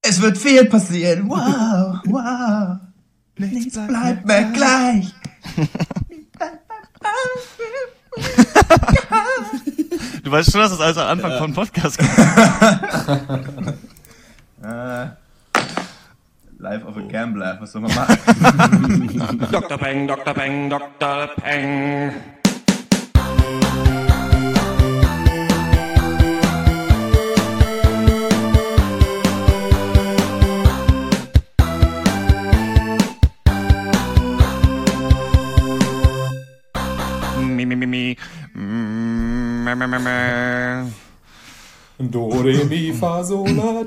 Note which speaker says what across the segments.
Speaker 1: Es wird viel passieren. Wow, wow. Nichts bleibt mehr gleich.
Speaker 2: Du weißt schon, dass das alles am Anfang von Podcast gibt.
Speaker 1: Life of a Gambler, was soll man machen?
Speaker 3: Dr. Peng, Dr. Peng, Dr. Peng.
Speaker 4: Do, re, mi, fa, sol, la,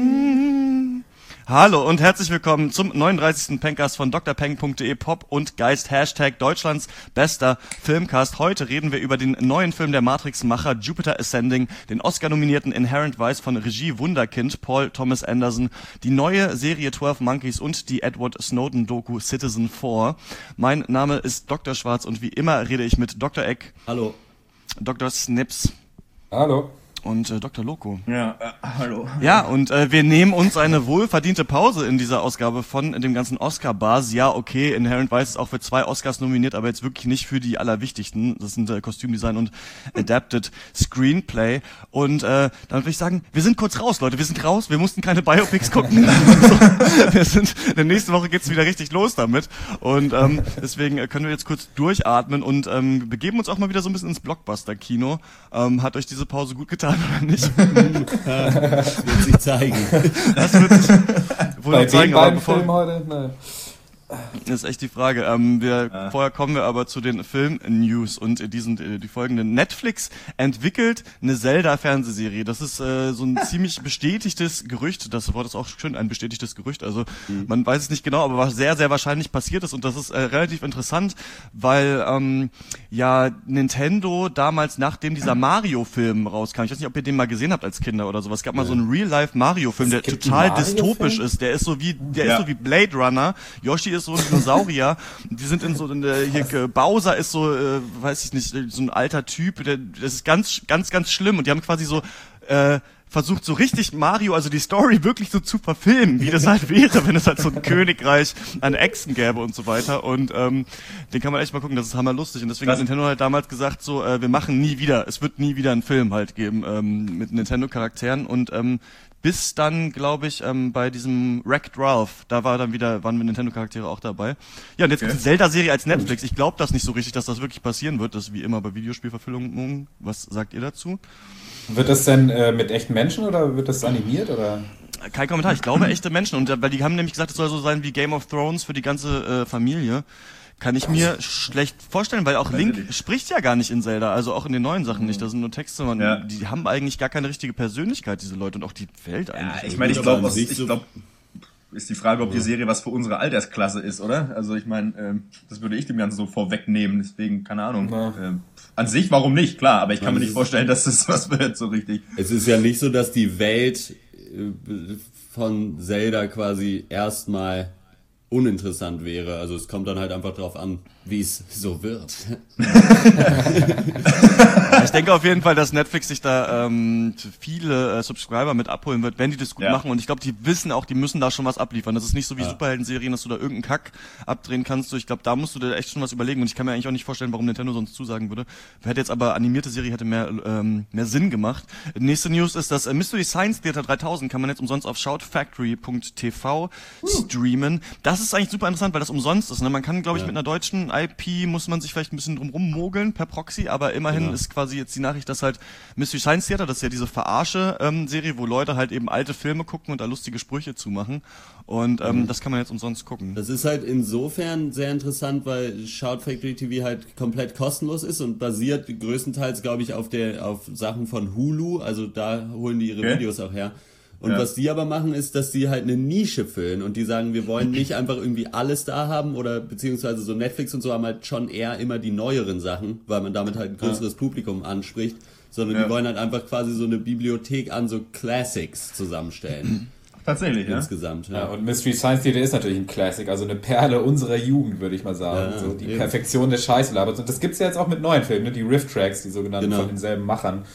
Speaker 4: ti.
Speaker 2: Hallo und herzlich willkommen zum 39. Pencast von drpeng.de Pop und Geist # Deutschlands bester Filmcast. Heute reden wir über den neuen Film der Matrix-Macher Jupiter Ascending, den Oscar-nominierten Inherent Vice von Regie Wunderkind Paul Thomas Anderson, die neue Serie 12 Monkeys und die Edward Snowden-Doku Citizen 4. Mein Name ist Dr. Schwarz und wie immer rede ich mit Dr. Eck.
Speaker 5: Hallo.
Speaker 2: Dr. Snips.
Speaker 4: Hallo.
Speaker 2: Und Dr. Loco.
Speaker 1: Ja, hallo.
Speaker 2: Ja, und wir nehmen uns eine wohlverdiente Pause in dieser Ausgabe von dem ganzen Oscar-Buzz. Ja, okay, Inherent Vice ist auch für 2 Oscars nominiert, aber jetzt wirklich nicht für die allerwichtigsten. Das sind Kostümdesign und Adapted Screenplay. Und dann würde ich sagen, wir sind kurz raus, Leute. Wir sind raus. Wir mussten keine Biopics gucken. Nächste Woche geht's wieder richtig los damit. Und deswegen können wir jetzt kurz durchatmen und begeben uns auch mal wieder so ein bisschen ins Blockbuster-Kino. Hat euch diese Pause gut getan? Oder nicht?
Speaker 5: Das wird sich zeigen.
Speaker 2: Das wird sich wohl
Speaker 4: Bei
Speaker 2: zeigen,
Speaker 4: den
Speaker 2: aber
Speaker 4: beiden Filmen heute? Nein.
Speaker 2: Das ist echt die Frage. Vorher kommen wir aber zu den Film-News und die sind die folgenden. Netflix entwickelt eine Zelda-Fernsehserie. Das ist so ein ziemlich bestätigtes Gerücht. Das Wort ist auch schön, ein bestätigtes Gerücht. Also man weiß es nicht genau, aber was sehr, sehr wahrscheinlich passiert ist. Und das ist relativ interessant, weil ja Nintendo damals, nachdem dieser Mario-Film rauskam, ich weiß nicht, ob ihr den mal gesehen habt als Kinder oder sowas, es gab mal so einen Real-Life-Mario-Film, der total dystopisch ist. Der ist so wie Blade Runner. Yoshi ist so ein Dinosaurier. Die sind hier Bowser ist so, weiß ich nicht, so ein alter Typ. Das ist ganz, ganz, ganz schlimm. Und die haben quasi so versucht, so richtig Mario, also die Story wirklich so zu verfilmen, wie das halt wäre, wenn es halt so ein Königreich an Echsen gäbe und so weiter. Und den kann man echt mal gucken, das ist hammerlustig. Und deswegen hat Nintendo halt damals gesagt, so, wir machen nie wieder, es wird nie wieder einen Film halt geben mit Nintendo-Charakteren. Und bis dann, glaube ich, bei diesem Wreck-It Ralph, da waren Nintendo-Charaktere auch dabei. Ja, und jetzt gibt's eine Zelda-Serie als Netflix. Ich glaube das nicht so richtig, dass das wirklich passieren wird. Das ist wie immer bei Videospielverfilmungen. Was sagt ihr dazu?
Speaker 4: Wird das denn mit echten Menschen oder wird das animiert? Oder?
Speaker 2: Kein Kommentar. Ich glaube echte Menschen. Und weil die haben nämlich gesagt, es soll so sein wie Game of Thrones für die ganze Familie. Kann ich mir schlecht vorstellen, weil auch Link spricht ja gar nicht in Zelda, also auch in den neuen Sachen nicht. Da sind nur Texte, die haben eigentlich gar keine richtige Persönlichkeit, diese Leute, und auch die Welt eigentlich.
Speaker 1: Ja, ich meine, ich glaube, ist die Frage, ob die Serie was für unsere Altersklasse ist, oder? Also ich meine, das würde ich dem Ganzen so vorwegnehmen, deswegen, keine Ahnung. Ja. An sich, warum nicht? Klar, aber ich kann mir nicht vorstellen, dass das was wird, so richtig.
Speaker 5: Es ist ja nicht so, dass die Welt von Zelda quasi erstmal uninteressant wäre. Also es kommt dann halt einfach drauf an, wie es so wird.
Speaker 2: Ich denke auf jeden Fall, dass Netflix sich da viele Subscriber mit abholen wird, wenn die das gut machen. Und ich glaube, die wissen auch, die müssen da schon was abliefern. Das ist nicht so wie Superhelden-Serien, dass du da irgendeinen Kack abdrehen kannst. Ich glaube, da musst du dir echt schon was überlegen. Und ich kann mir eigentlich auch nicht vorstellen, warum Nintendo sonst zusagen würde. Hätte jetzt aber animierte Serie hätte mehr Sinn gemacht. Nächste News ist, dass Mystery Science Theater 3000 kann man jetzt umsonst auf shoutfactory.tv streamen. Das ist eigentlich super interessant, weil das umsonst ist. Ne? Man kann, glaube ich, mit einer deutschen IP muss man sich vielleicht ein bisschen drum rummogeln per Proxy, aber immerhin ist quasi jetzt die Nachricht, dass halt Mystery Science Theater, das ist ja diese Verarsche-Serie, wo Leute halt eben alte Filme gucken und da lustige Sprüche zumachen. Und das kann man jetzt umsonst gucken.
Speaker 5: Das ist halt insofern sehr interessant, weil Shout Factory TV halt komplett kostenlos ist und basiert größtenteils, glaube ich, auf Sachen von Hulu. Also da holen die ihre Videos auch her. Und was die aber machen, ist, dass die halt eine Nische füllen und die sagen, wir wollen nicht einfach irgendwie alles da haben oder beziehungsweise so Netflix und so haben halt schon eher immer die neueren Sachen, weil man damit halt ein größeres Publikum anspricht, sondern die wollen halt einfach quasi so eine Bibliothek an so Classics zusammenstellen.
Speaker 1: Tatsächlich,
Speaker 5: insgesamt.
Speaker 4: Ja, und Mystery Science Theater ist natürlich ein Classic, also eine Perle unserer Jugend, würde ich mal sagen. So die Perfektion des Scheißlabers. Und das gibt's ja jetzt auch mit neuen Filmen, ne? Die Riff-Tracks, die sogenannten von denselben Machern.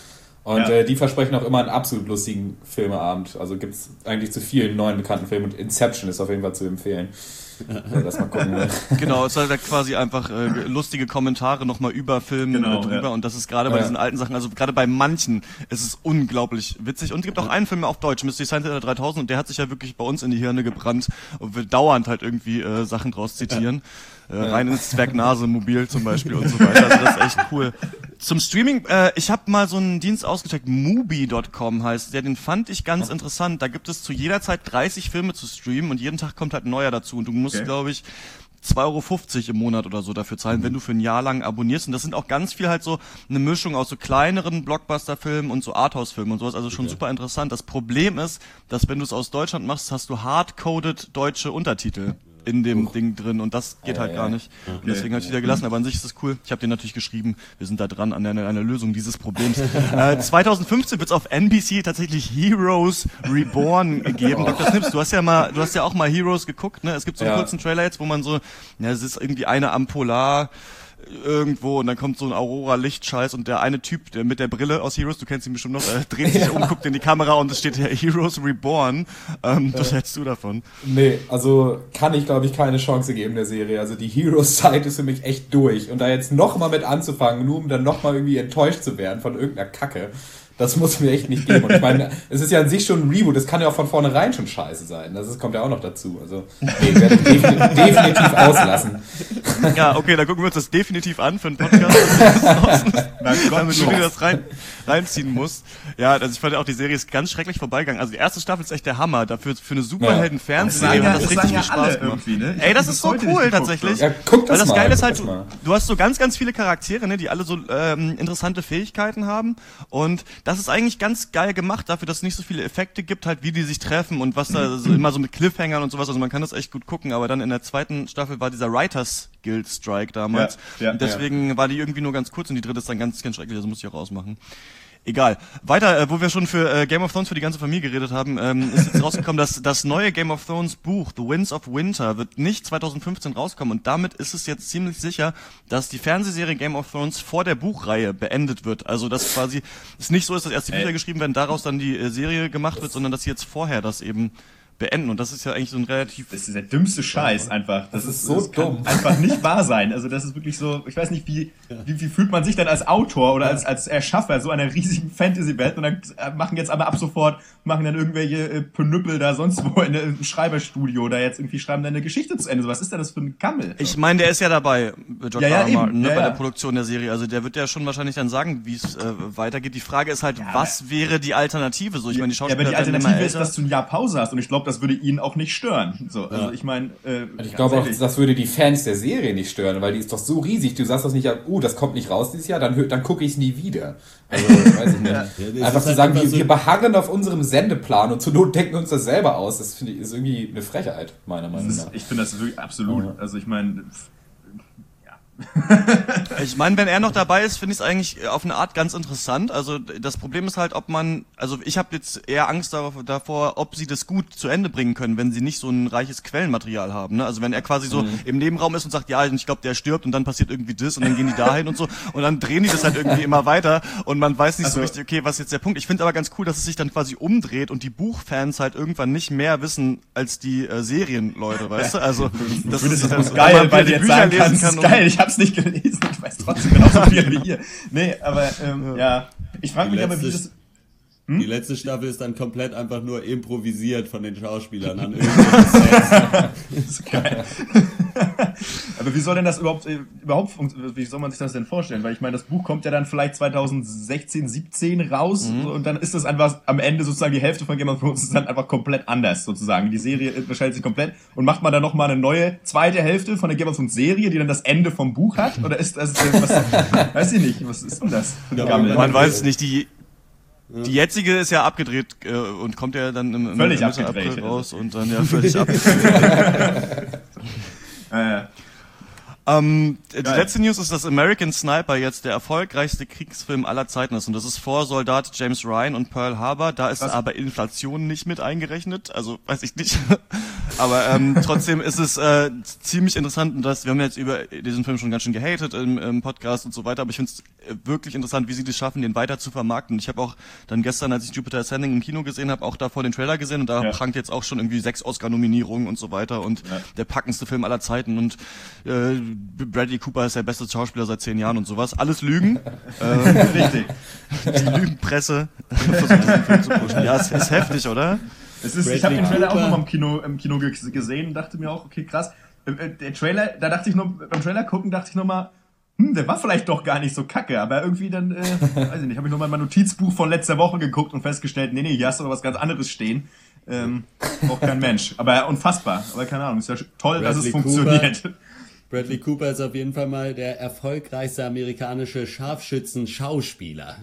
Speaker 4: Und die versprechen auch immer einen absolut lustigen Filmeabend. Also gibt's eigentlich zu vielen neuen bekannten Filmen. Und Inception ist auf jeden Fall zu empfehlen. Das mal gucken.
Speaker 2: Genau, es ist halt quasi einfach lustige Kommentare nochmal über Filme drüber. Und das ist gerade bei diesen alten Sachen, also gerade bei manchen ist es unglaublich witzig. Und es gibt auch einen Film auf Deutsch, Mystery Science Theater 3000, und der hat sich ja wirklich bei uns in die Hirne gebrannt und will dauernd halt irgendwie Sachen draus zitieren. Rein ins Zwergnase-Mobil zum Beispiel und so weiter. Also das ist echt cool. Zum Streaming, ich habe mal so einen Dienst ausgecheckt, Mubi.com heißt der, den fand ich ganz interessant. Da gibt es zu jeder Zeit 30 Filme zu streamen und jeden Tag kommt halt ein neuer dazu. Und du musst, glaube ich, 2,50 € im Monat oder so dafür zahlen, wenn du für ein Jahr lang abonnierst. Und das sind auch ganz viel halt so eine Mischung aus so kleineren Blockbuster-Filmen und so Arthouse-Filmen und sowas. Also schon super interessant. Das Problem ist, dass wenn du es aus Deutschland machst, hast du hardcoded deutsche Untertitel in dem Ding drin und das geht halt gar nicht. Okay. Und deswegen habe ich wieder gelassen, aber an sich ist das cool. Ich habe dir natürlich geschrieben, wir sind da dran an einer Lösung dieses Problems. 2015 wird es auf NBC tatsächlich Heroes Reborn geben. Dr. Snips, du hast ja auch mal Heroes geguckt, ne? Es gibt so einen kurzen Trailer jetzt, wo man so, es ist irgendwie eine am Polar irgendwo und dann kommt so ein Aurora-Lichtscheiß und der eine Typ, der mit der Brille aus Heroes, du kennst ihn bestimmt noch, dreht sich um, guckt in die Kamera und es steht hier Heroes Reborn. Was hältst du davon?
Speaker 4: Nee, also kann ich, glaube ich, keine Chance geben der Serie. Also die Heroes-Zeit ist für mich echt durch. Und da jetzt nochmal mit anzufangen, nur um dann nochmal irgendwie enttäuscht zu werden von irgendeiner Kacke, das muss mir echt nicht geben. Und ich meine, es ist ja an sich schon ein Reboot, das kann ja auch von vornherein schon scheiße sein. Das kommt ja auch noch dazu. Also, nee, werde ich definitiv auslassen.
Speaker 2: Ja, okay, dann gucken wir uns das definitiv an für einen Podcast. Damit du dir das reinziehen musst. Ja, also ich fand auch, die Serie ist ganz schrecklich vorbeigegangen. Also die erste Staffel ist echt der Hammer. Dafür für eine Superhelden-Fernsehserie hat das richtig viel Spaß gemacht. Ne? Ey, das ist so cool tatsächlich.
Speaker 4: Ja, guck das
Speaker 2: weil das
Speaker 4: mal,
Speaker 2: Geile ist halt, du hast so ganz, ganz viele Charaktere, ne, die alle so interessante Fähigkeiten haben. Und das ist eigentlich ganz geil gemacht dafür, dass es nicht so viele Effekte gibt, halt wie die sich treffen und was da so immer so mit Cliffhangern und sowas. Also man kann das echt gut gucken. Aber dann in der zweiten Staffel war dieser Writers Guild Strike damals. Und deswegen war die irgendwie nur ganz kurz und die dritte ist dann ganz, ganz schrecklich. Also muss ich auch ausmachen. Egal. Weiter, wo wir schon für Game of Thrones für die ganze Familie geredet haben, ist jetzt rausgekommen, dass das neue Game of Thrones Buch, The Winds of Winter, wird nicht 2015 rauskommen. Und damit ist es jetzt ziemlich sicher, dass die Fernsehserie Game of Thrones vor der Buchreihe beendet wird. Also dass quasi es nicht so ist, dass erst die Bücher geschrieben werden, daraus dann die Serie gemacht wird, sondern dass sie jetzt vorher das eben beenden. Und das ist ja eigentlich so ein relativ...
Speaker 1: Das ist der dümmste Scheiß einfach.
Speaker 4: Das ist so dumm.
Speaker 1: Kann einfach nicht wahr sein. Also das ist wirklich so, ich weiß nicht, wie fühlt man sich dann als Autor oder als Erschaffer so einer riesigen Fantasy-Welt und dann machen jetzt aber ab sofort, machen dann irgendwelche Penüppel da sonst wo in einem Schreiberstudio da jetzt irgendwie schreiben dann eine Geschichte zu Ende. So, was ist denn das für ein Kammel?
Speaker 2: Ich meine, der ist ja dabei, George R. R. Martin, bei der Produktion der Serie. Also der wird ja schon wahrscheinlich dann sagen, wie es weitergeht. Die Frage ist halt, was wäre die Alternative? So, ich meine, die Schauspieler...
Speaker 1: Ja, aber die Alternative ist, dass du ein Jahr Pause hast und ich glaube, das würde ihn auch nicht stören. So, also ich meine,
Speaker 4: ich glaube auch, das würde die Fans der Serie nicht stören, weil die ist doch so riesig. Du sagst das nicht, das kommt nicht raus dieses Jahr, dann gucke ich es nie wieder. Also, weiß ich nicht. Einfach zu sagen, wir beharren auf unserem Sendeplan und zur Not denken uns das selber aus, das finde ich ist irgendwie eine Frechheit, meiner Meinung nach.
Speaker 1: Ich finde das wirklich absolut. Also ich meine,
Speaker 2: ich meine, wenn er noch dabei ist, finde ich es eigentlich auf eine Art ganz interessant. Also das Problem ist halt, ich habe jetzt eher Angst davor, ob sie das gut zu Ende bringen können, wenn sie nicht so ein reiches Quellenmaterial haben. Ne? Also wenn er quasi so im Nebenraum ist und sagt, ja, ich glaube, der stirbt und dann passiert irgendwie das und dann gehen die dahin und so und dann drehen die das halt irgendwie immer weiter und man weiß nicht so richtig, okay, was ist jetzt der Punkt. Ich finde aber ganz cool, dass es sich dann quasi umdreht und die Buchfans halt irgendwann nicht mehr wissen als die Serienleute, weißt du? Also das ist halt
Speaker 1: geil, weil die jetzt sagen kannst, ist geil, ich hab's nicht gelesen, ich weiß trotzdem genauso viel wie ihr. Nee, aber ich frage mich aber, wie das...
Speaker 5: Die letzte Staffel ist dann komplett einfach nur improvisiert von den Schauspielern an irgendwelchen Sets.
Speaker 1: Das ist geil. Aber wie soll denn das überhaupt wie soll man sich das denn vorstellen? Weil ich meine, das Buch kommt ja dann vielleicht 2016, 17 raus und dann ist das einfach am Ende sozusagen die Hälfte von Game of Thrones ist dann einfach komplett anders sozusagen. Die Serie unterscheidet sich komplett und macht man dann nochmal eine neue zweite Hälfte von der Game of Thrones Serie, die dann das Ende vom Buch hat? Oder ist das, weiß ich nicht, was ist denn das?
Speaker 2: Man weiß es nicht, die jetzige ist ja abgedreht und kommt ja dann im
Speaker 1: Mitte
Speaker 2: April raus und dann ja völlig abgedreht. Die letzte News ist, dass American Sniper jetzt der erfolgreichste Kriegsfilm aller Zeiten ist und das ist vor Soldat James Ryan und Pearl Harbor. Da ist aber Inflation nicht mit eingerechnet, also weiß ich nicht. Aber trotzdem ist es ziemlich interessant, wir haben jetzt über diesen Film schon ganz schön gehatet im Podcast und so weiter, aber ich finde es wirklich interessant, wie sie das schaffen, den weiter zu vermarkten. Ich habe auch dann gestern, als ich Jupiter Ascending im Kino gesehen habe, auch davor den Trailer gesehen und da prangt jetzt auch schon irgendwie 6 Oscar-Nominierungen und so weiter und der packendste Film aller Zeiten und Bradley Cooper ist der beste Schauspieler seit 10 Jahren und sowas. Alles Lügen.
Speaker 1: Richtig.
Speaker 2: Die Lügenpresse versucht diesen Film zu pushen. Ja, es ist heftig, oder?
Speaker 1: Ich habe den Trailer auch nochmal im Kino gesehen und dachte mir auch, okay, krass. Der Trailer, beim Trailer gucken dachte ich nochmal, der war vielleicht doch gar nicht so kacke, aber irgendwie dann, weiß ich nicht, habe ich nochmal mein Notizbuch von letzter Woche geguckt und festgestellt, nee, hier hast du aber was ganz anderes stehen. Auch kein Mensch. Aber unfassbar. Aber keine Ahnung, ist ja toll, dass es funktioniert.
Speaker 5: Bradley Cooper ist auf jeden Fall mal der erfolgreichste amerikanische Scharfschützen-Schauspieler.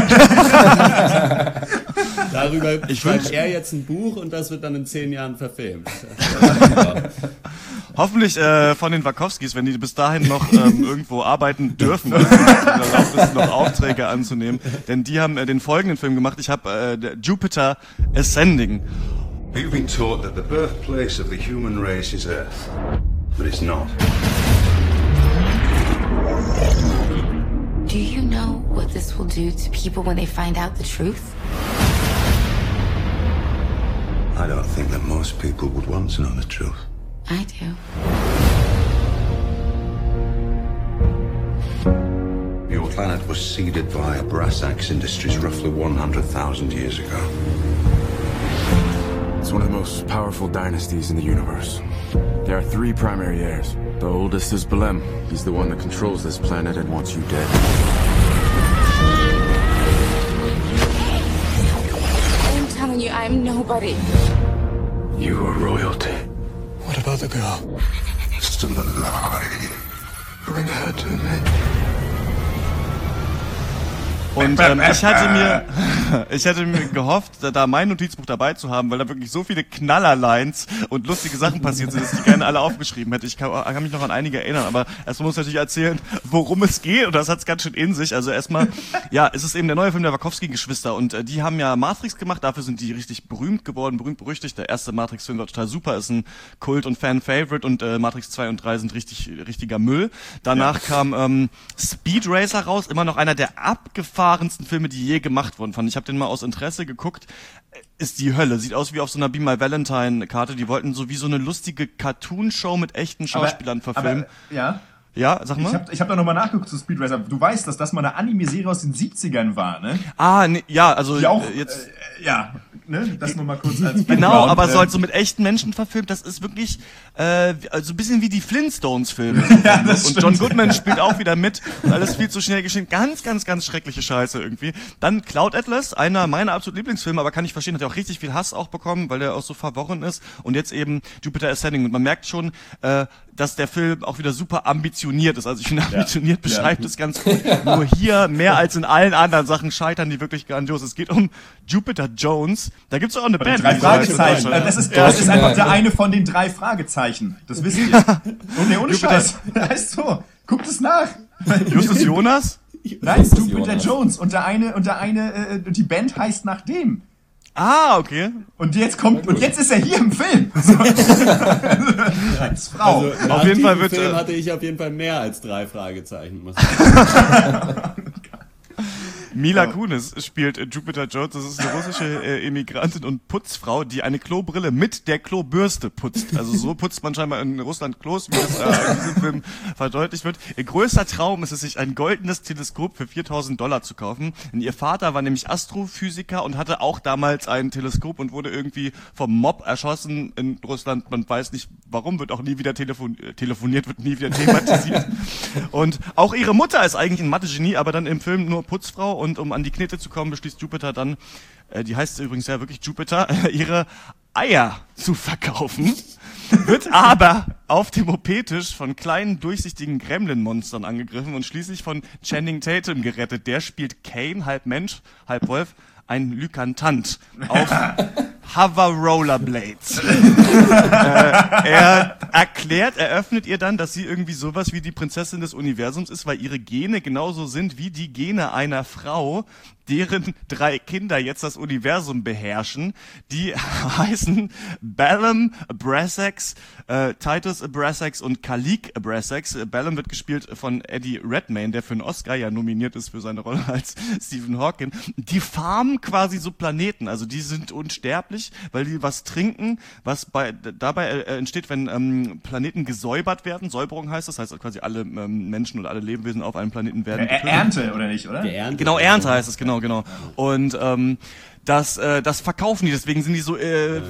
Speaker 5: Darüber schreibt er jetzt ein Buch und das wird dann in 10 Jahren verfilmt.
Speaker 2: Hoffentlich von den Wachowskis, wenn die bis dahin noch irgendwo arbeiten dürfen, erlaubt ist, noch Aufträge anzunehmen. Denn die haben den folgenden Film gemacht. Ich habe Jupiter Ascending.
Speaker 6: We've been taught that the birthplace of the human race is Earth, but it's not.
Speaker 7: Do you know what this will do to people when they find out the truth?
Speaker 6: I don't think that most people would want to know the truth.
Speaker 7: I do.
Speaker 6: Your planet was seeded by brass axe industries roughly 100,000 years ago.
Speaker 8: It's one of the most powerful dynasties in the universe. There are 3 primary heirs. The oldest is Belem. He's the one that controls this planet and wants you dead.
Speaker 7: I'm telling you, I'm nobody.
Speaker 8: You are royalty. What about the girl?
Speaker 6: Still alive.
Speaker 8: Bring her to me.
Speaker 2: Und ich hätte mir gehofft, da mein Notizbuch dabei zu haben, weil da wirklich so viele Knallerlines und lustige Sachen passiert sind, dass ich gerne alle aufgeschrieben hätte. Ich kann mich noch an einige erinnern, aber erstmal muss ich natürlich erzählen, worum es geht und das hat's ganz schön in sich. Also erstmal, ja, es ist eben der neue Film der Wachowski-Geschwister und die haben ja Matrix gemacht, dafür sind die richtig berühmt geworden, berühmt-berüchtigt. Der erste Matrix-Film war total super, ist ein Kult- und Fan-Favorite und Matrix 2 und 3 sind richtiger Müll. Danach kam Speed Racer raus, immer noch einer der abgefahrensten Filme, die je gemacht wurden, fand ich. habe den mal aus Interesse geguckt. Ist die Hölle. Sieht aus wie auf so einer Be My Valentine-Karte. Die wollten so wie so eine lustige Cartoon-Show mit echten Schauspielern verfilmen. Ja, sag mal.
Speaker 1: Ich hab da nochmal nachgeguckt zu Speed Racer. Du weißt, dass das mal eine Anime-Serie aus den 70ern war, ne?
Speaker 2: Ah, ne, ja, also
Speaker 1: die auch,
Speaker 2: jetzt...
Speaker 1: ne? Das nur mal kurz als
Speaker 2: Genau, aber so halt so mit echten Menschen verfilmt, das ist wirklich also ein bisschen wie die Flintstones-Filme.
Speaker 1: Ja, das
Speaker 2: und John Goodman spielt auch wieder mit und alles viel zu schnell geschehen. Ganz, ganz, ganz schreckliche Scheiße irgendwie. Dann Cloud Atlas, einer meiner absoluten Lieblingsfilme, aber kann ich verstehen, hat ja auch richtig viel Hass auch bekommen, weil der auch so verworren ist. Und jetzt eben Jupiter Ascending. Und man merkt schon, dass der Film auch wieder super ambitioniert ist. Also ich finde, ambitioniert beschreibt es ganz gut. Nur hier, mehr als in allen anderen Sachen, scheitern die wirklich grandios. Es geht um Jupiter Jones. Da gibt's auch eine Band.
Speaker 1: 3 Fragezeichen. Das ist einfach der eine von den 3 Fragezeichen. Das wisst ihr. Nee, ohne Scheiß. Heißt so. Guckt es nach.
Speaker 2: Justus Jonas?
Speaker 1: Nein, Jupiter Jones. Und die Band heißt nach dem.
Speaker 2: Ah, okay.
Speaker 1: Und jetzt ist er hier im Film. Als Frau.
Speaker 5: Also,
Speaker 2: auf jeden Fall wird
Speaker 5: Film hatte ich auf jeden Fall mehr als 3 Fragezeichen. Muss ich sagen.
Speaker 2: Mila Kunis spielt Jupiter Jones. Das ist eine russische Immigrantin und Putzfrau, die eine Klobrille mit der Klobürste putzt. Also so putzt man scheinbar in Russland Klos, wie das in diesem Film verdeutlicht wird. Ihr größter Traum ist es, sich ein goldenes Teleskop für $4.000 zu kaufen. Denn ihr Vater war nämlich Astrophysiker und hatte auch damals ein Teleskop und wurde irgendwie vom Mob erschossen in Russland. Man weiß nicht warum, wird auch nie wieder telefoniert, wird nie wieder thematisiert. Und auch ihre Mutter ist eigentlich ein Mathe-Genie, aber dann im Film nur Putzfrau. Und um an die Knete zu kommen, beschließt Jupiter dann, die heißt übrigens ja wirklich Jupiter, ihre Eier zu verkaufen, wird aber auf dem OP-Tisch von kleinen, durchsichtigen Gremlin-Monstern angegriffen und schließlich von Channing Tatum gerettet. Der spielt Kane, halb Mensch, halb Wolf, ein Lykantant auf Hover Rollerblades. Er eröffnet ihr dann, dass sie irgendwie sowas wie die Prinzessin des Universums ist, weil ihre Gene genauso sind wie die Gene einer Frau. deren 3 Kinder jetzt das Universum beherrschen. Die heißen Ballum Abrasax, Titus Abrasax und Khalik Abrasax. Ballum wird gespielt von Eddie Redmayne, der für einen Oscar ja nominiert ist für seine Rolle als Stephen Hawking. Die farmen quasi so Planeten, also die sind unsterblich, weil die was trinken, was dabei entsteht, wenn Planeten gesäubert werden. Säuberung heißt das, heißt quasi alle Menschen oder alle Lebewesen auf einem Planeten werden
Speaker 1: Ernte, oder nicht, oder?
Speaker 2: Genau, Ernte heißt es, genau. Und das verkaufen die, deswegen sind die so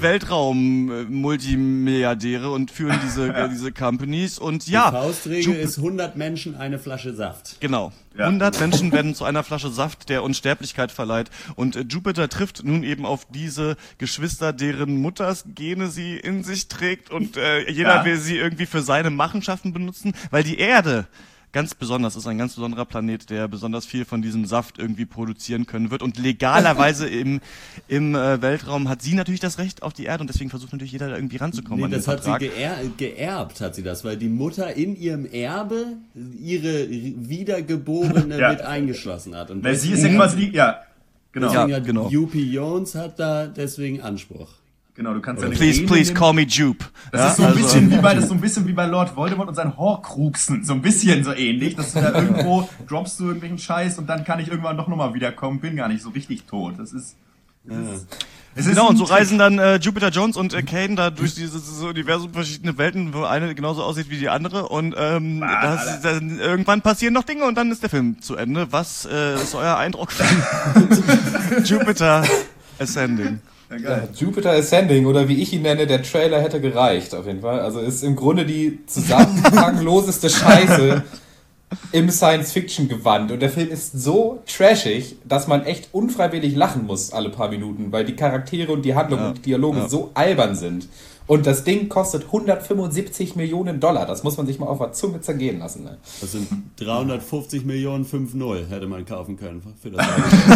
Speaker 2: Weltraum-Multimilliardäre und führen diese Companies. Und ja,
Speaker 5: die Faustregel ist 100 Menschen eine Flasche Saft.
Speaker 2: Genau. 100 Menschen werden zu einer Flasche Saft, der Unsterblichkeit verleiht. Und Jupiter trifft nun eben auf diese Geschwister, deren Mutters Gene sie in sich trägt. Und jeder will sie irgendwie für seine Machenschaften benutzen, weil die Erde ganz besonders ist, ein ganz besonderer Planet, der besonders viel von diesem Saft irgendwie produzieren können wird. Und legalerweise im Weltraum hat sie natürlich das Recht auf die Erde und deswegen versucht natürlich jeder da irgendwie ranzukommen.
Speaker 5: Nee, das hat sie geerbt, hat sie das, weil die Mutter in ihrem Erbe ihre Wiedergeborene mit eingeschlossen hat. Und
Speaker 1: weil sie ist ja quasi
Speaker 5: genau. Yuppie Jones hat da deswegen Anspruch.
Speaker 1: Genau, du kannst ja
Speaker 2: Please call me Jupe.
Speaker 1: Das ist so ein bisschen wie bei Lord Voldemort und seinen Horcruxen. So ein bisschen so ähnlich. Dass du da irgendwo droppst du irgendwelchen Scheiß und dann kann ich irgendwann doch nochmal wiederkommen. Bin gar nicht so richtig tot. Das ist
Speaker 2: genau, und so reisen dann Jupiter Jones und Caden da durch dieses Universum verschiedene Welten, wo eine genauso aussieht wie die andere. Und dann irgendwann passieren noch Dinge und dann ist der Film zu Ende. Was ist euer Eindruck von Jupiter Ascending?
Speaker 4: Ja, Jupiter Ascending, oder wie ich ihn nenne, der Trailer hätte gereicht, auf jeden Fall. Also ist im Grunde die zusammenhangloseste Scheiße im Science-Fiction-Gewand. Und der Film ist so trashig, dass man echt unfreiwillig lachen muss alle paar Minuten, weil die Charaktere und die Handlung und die Dialoge so albern sind. Und das Ding kostet 175 Millionen $. Das muss man sich mal auf der Zunge zergehen lassen. Ne?
Speaker 5: Das sind 350 Millionen 5-0 hätte man kaufen können für das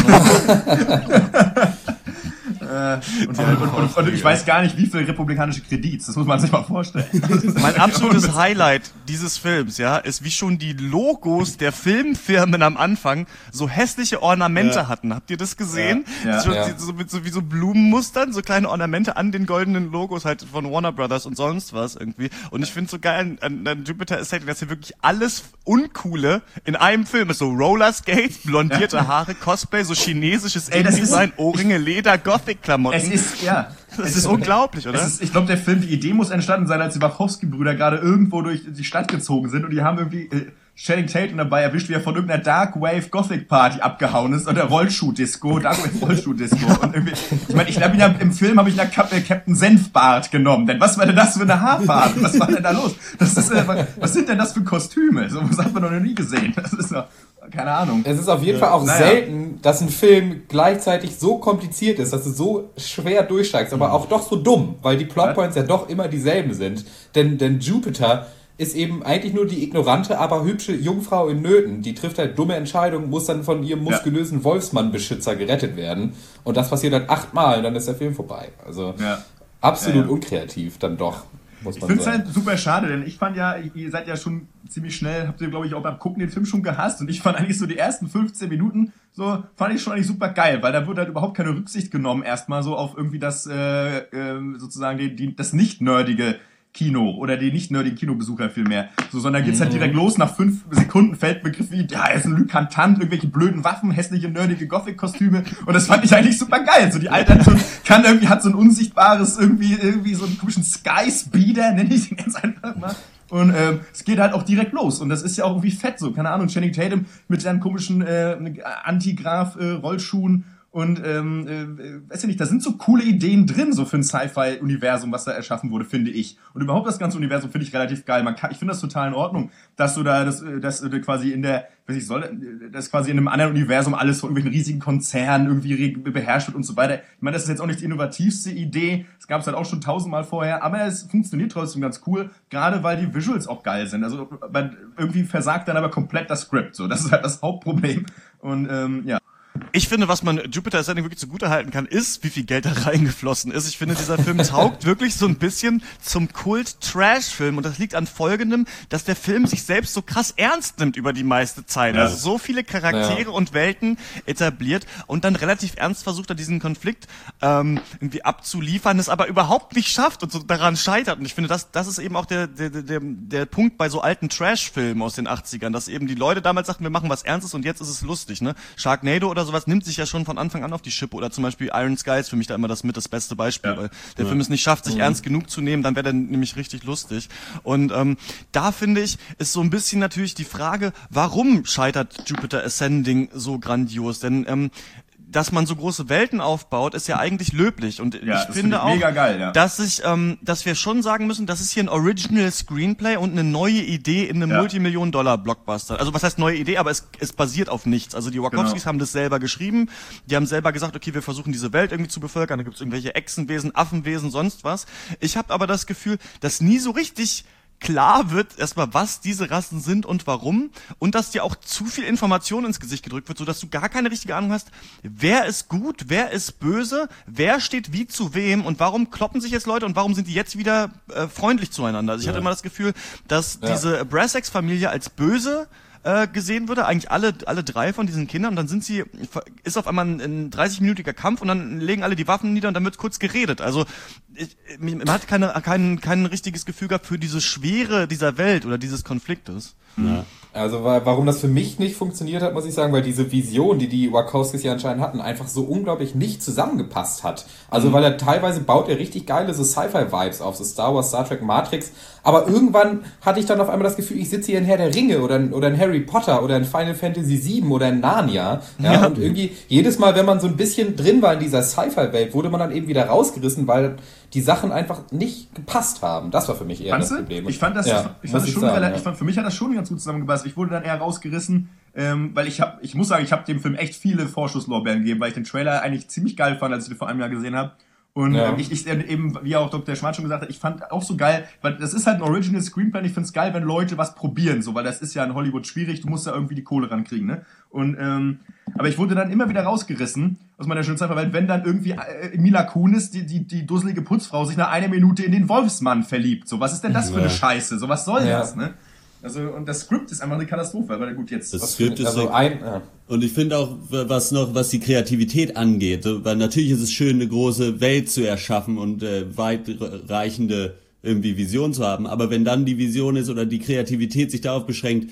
Speaker 1: und ich weiß gar nicht, wie viel republikanische Kredits, das muss man sich mal vorstellen.
Speaker 2: Mein absolutes Highlight dieses Films, ist, wie schon die Logos der Filmfirmen am Anfang so hässliche Ornamente hatten. Habt ihr das gesehen? Wie so Blumenmustern, so kleine Ornamente an den goldenen Logos halt von Warner Brothers und sonst was irgendwie. Und ich finde so geil an Jupiter Ascending, dass hier wirklich alles Uncoole in einem Film ist. So Rollerskates, blondierte Haare, Cosplay, so chinesisches Design, Ohrringe, Leder, Gothic-Klamotten. Es ist unglaublich, oder?
Speaker 1: Ich glaube, der Film, die Idee muss entstanden sein, als die Wachowski-Brüder gerade irgendwo durch die Stadt gezogen sind und die haben irgendwie Channing Tatum dabei erwischt, wie er von irgendeiner Dark Wave Gothic Party abgehauen ist oder Rollschuh-Disco, Dark Wave Rollschuh-Disco. Und irgendwie, ich meine, im Film habe ich Captain Senfbart genommen, denn was war denn das für eine Haarfarbe? Was war denn da los? Was sind denn das für Kostüme? So was hat man noch nie gesehen. Das ist doch, keine Ahnung.
Speaker 4: Es ist auf jeden Fall auch selten, dass ein Film gleichzeitig so kompliziert ist, dass du so schwer durchsteigst, aber auch doch so dumm, weil die Plotpoints ja doch immer dieselben sind. Denn Jupiter ist eben eigentlich nur die ignorante, aber hübsche Jungfrau in Nöten. Die trifft halt dumme Entscheidungen, muss dann von ihrem muskulösen Wolfsmann-Beschützer gerettet werden. Und das passiert dann 8-mal und dann ist der Film vorbei. Also absolut unkreativ dann doch.
Speaker 1: Ich finde es halt super schade, denn ich fand ja, ihr seid ja schon ziemlich schnell, habt ihr glaube ich auch beim Gucken den Film schon gehasst und ich fand eigentlich so die ersten 15 Minuten fand ich schon eigentlich super geil, weil da wurde halt überhaupt keine Rücksicht genommen erstmal so auf irgendwie das, sozusagen das nicht-nerdige Kino oder die nicht nerdigen Kinobesucher vielmehr. Sondern geht's halt direkt los, nach 5 Sekunden fällt Begriff wie, er ist ein Lykantant, irgendwelche blöden Waffen, hässliche, nerdige Gothic-Kostüme und das fand ich eigentlich super geil. So die Alte hat so ein unsichtbares, irgendwie so einen komischen Sky-Speeder, nenne ich den ganz einfach mal. Und es geht halt auch direkt los und das ist ja auch irgendwie fett so, keine Ahnung, Channing Tatum mit seinen komischen Antigraf-Rollschuhen. Und, weiß ich nicht, da sind so coole Ideen drin, so für ein Sci-Fi-Universum, was da erschaffen wurde, finde ich. Und überhaupt das ganze Universum finde ich relativ geil. Ich finde das total in Ordnung, dass du da das quasi das quasi in einem anderen Universum alles von irgendwelchen riesigen Konzernen irgendwie beherrscht wird und so weiter. Ich meine, das ist jetzt auch nicht die innovativste Idee. Es gab es halt auch schon 1000-mal vorher, aber es funktioniert trotzdem ganz cool, gerade weil die Visuals auch geil sind. Also, irgendwie versagt dann aber komplett das Skript, so. Das ist halt das Hauptproblem. Und,
Speaker 2: Ich finde, was man Jupiter Ascending wirklich zugutehalten kann, ist, wie viel Geld da reingeflossen ist. Ich finde, dieser Film taugt wirklich so ein bisschen zum Kult-Trash-Film. Und das liegt an Folgendem, dass der Film sich selbst so krass ernst nimmt über die meiste Zeit. Ja. Also so viele Charaktere und Welten etabliert und dann relativ ernst versucht er, diesen Konflikt irgendwie abzuliefern, es aber überhaupt nicht schafft und so daran scheitert. Und ich finde, das ist eben auch der Punkt bei so alten Trash-Filmen aus den 80ern, dass eben die Leute damals sagten, wir machen was Ernstes und jetzt ist es lustig, ne? Sharknado oder sowas nimmt sich ja schon von Anfang an auf die Schippe, oder zum Beispiel Iron Sky ist für mich da immer das beste Beispiel, weil der Film es nicht schafft, sich ernst genug zu nehmen, dann wäre der nämlich richtig lustig. Und da finde ich, ist so ein bisschen natürlich die Frage, warum scheitert Jupiter Ascending so grandios? Denn dass man so große Welten aufbaut, ist ja eigentlich löblich. Und ich finde auch,
Speaker 1: mega geil,
Speaker 2: dass wir schon sagen müssen, das ist hier ein Original Screenplay und eine neue Idee in einem Multimillion-Dollar-Blockbuster. Also was heißt neue Idee, aber es basiert auf nichts. Also die Wachowskis haben das selber geschrieben, die haben selber gesagt, okay, wir versuchen diese Welt irgendwie zu bevölkern, da gibt es irgendwelche Echsenwesen, Affenwesen, sonst was. Ich habe aber das Gefühl, dass nie so richtig klar wird erstmal, was diese Rassen sind und warum, und dass dir auch zu viel Information ins Gesicht gedrückt wird, sodass du gar keine richtige Ahnung hast, wer ist gut, wer ist böse, wer steht wie zu wem und warum kloppen sich jetzt Leute und warum sind die jetzt wieder freundlich zueinander. Also ich hatte immer das Gefühl, dass diese Brassex-Familie als böse gesehen würde, eigentlich alle drei von diesen Kindern, und dann ist auf einmal ein 30-minütiger Kampf und dann legen alle die Waffen nieder und dann wird kurz geredet. Also man hat kein richtiges Gefühl gehabt für diese Schwere dieser Welt oder dieses Konfliktes.
Speaker 4: Ja. Also warum das für mich nicht funktioniert hat, muss ich sagen, weil diese Vision, die Wachowskis ja anscheinend hatten, einfach so unglaublich nicht zusammengepasst hat. Also weil er teilweise baut er richtig geile so Sci-Fi-Vibes auf, so Star Wars, Star Trek, Matrix, aber irgendwann hatte ich dann auf einmal das Gefühl, ich sitze hier in Herr der Ringe oder in Harry Potter oder in Final Fantasy VII oder in Narnia. Ja, und irgendwie jedes Mal, wenn man so ein bisschen drin war in dieser Sci-Fi-Welt, wurde man dann eben wieder rausgerissen, weil die Sachen einfach nicht gepasst haben. Das war für mich eher das Problem.
Speaker 1: Ich fand das schon relativ, für mich hat das schon ganz gut zusammengepasst. Ich wurde dann eher rausgerissen, weil ich muss sagen, ich habe dem Film echt viele Vorschusslorbeeren gegeben, weil ich den Trailer eigentlich ziemlich geil fand, als ich den vor einem Jahr gesehen habe. Und ich eben, wie auch Dr. Schwarz schon gesagt hat, ich fand auch so geil, weil das ist halt ein Original Screenplay, ich find's geil, wenn Leute was probieren, so, weil das ist ja in Hollywood schwierig, du musst da irgendwie die Kohle rankriegen, ne? Und, aber ich wurde dann immer wieder rausgerissen aus meiner schönen Zeit, weil wenn dann irgendwie Mila Kunis, die dusselige Putzfrau, sich nach einer Minute in den Wolfsmann verliebt, so, was ist denn das für eine Scheiße, so, was soll das, ne? Also, und das Skript ist einfach eine Katastrophe, weil gut, jetzt...
Speaker 5: Das Skript ist und ich finde auch, was die Kreativität angeht, weil natürlich ist es schön, eine große Welt zu erschaffen und weitreichende irgendwie Vision zu haben, aber wenn dann die Vision ist oder die Kreativität sich darauf beschränkt,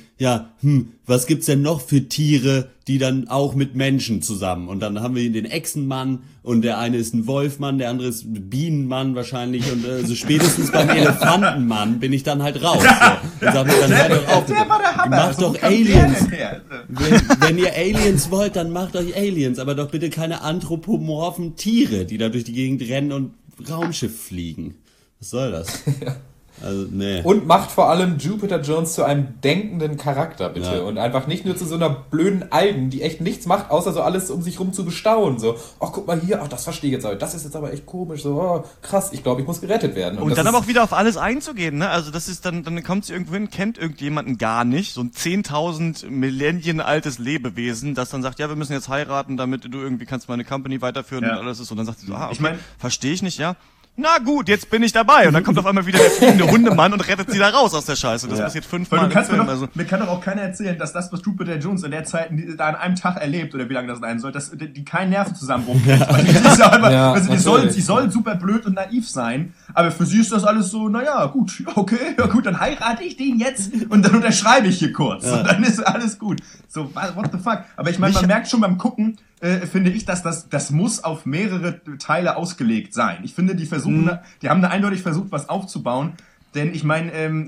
Speaker 5: was gibt's denn noch für Tiere, die dann auch mit Menschen zusammen, und dann haben wir den Echsenmann und der eine ist ein Wolfmann, der andere ist ein Bienenmann wahrscheinlich, und so spätestens beim Elefantenmann bin ich dann halt raus. So. Und sag mir, dann hört doch auf, macht doch Aliens. Wenn ihr Aliens wollt, dann macht euch Aliens, aber doch bitte keine anthropomorphen Tiere, die da durch die Gegend rennen und Raumschiff fliegen. Was soll das? Also, nee.
Speaker 4: Und macht vor allem Jupiter Jones zu einem denkenden Charakter, bitte. Ja. Und einfach nicht nur zu so einer blöden Algen, die echt nichts macht, außer so alles um sich rum zu bestaunen. So, guck mal hier, das verstehe ich jetzt aber, das ist jetzt aber echt komisch, so, krass, ich glaube, ich muss gerettet werden.
Speaker 2: Und dann aber auch wieder auf alles einzugehen, ne? Also das ist dann kommt sie irgendwo hin, kennt irgendjemanden gar nicht, so ein 10.000 Millennien altes Lebewesen, das dann sagt, ja, wir müssen jetzt heiraten, damit du irgendwie kannst meine Company weiterführen und alles ist. Und dann sagt sie so, okay, verstehe ich nicht, ja. Na gut, jetzt bin ich dabei. Und dann kommt auf einmal wieder der fliegende Hundemann und rettet sie da raus aus der Scheiße. Das passiert 5-mal im Film.
Speaker 1: Mir kann doch auch keiner erzählen, dass das, was Jupiter Jones in der Zeit da an einem Tag erlebt, oder wie lange das sein soll, dass die keinen Nervenzusammenbruch kriegt. Die soll super blöd und naiv sein, aber für sie ist das alles so, naja, gut, okay, ja gut, dann heirate ich den jetzt und dann unterschreibe ich hier kurz. Und dann ist alles gut. So, what the fuck? Aber ich meine, man merkt schon beim Gucken, finde ich, dass das muss auf mehrere Teile ausgelegt sein. Ich finde, die haben da eindeutig versucht, was aufzubauen, denn ich meine,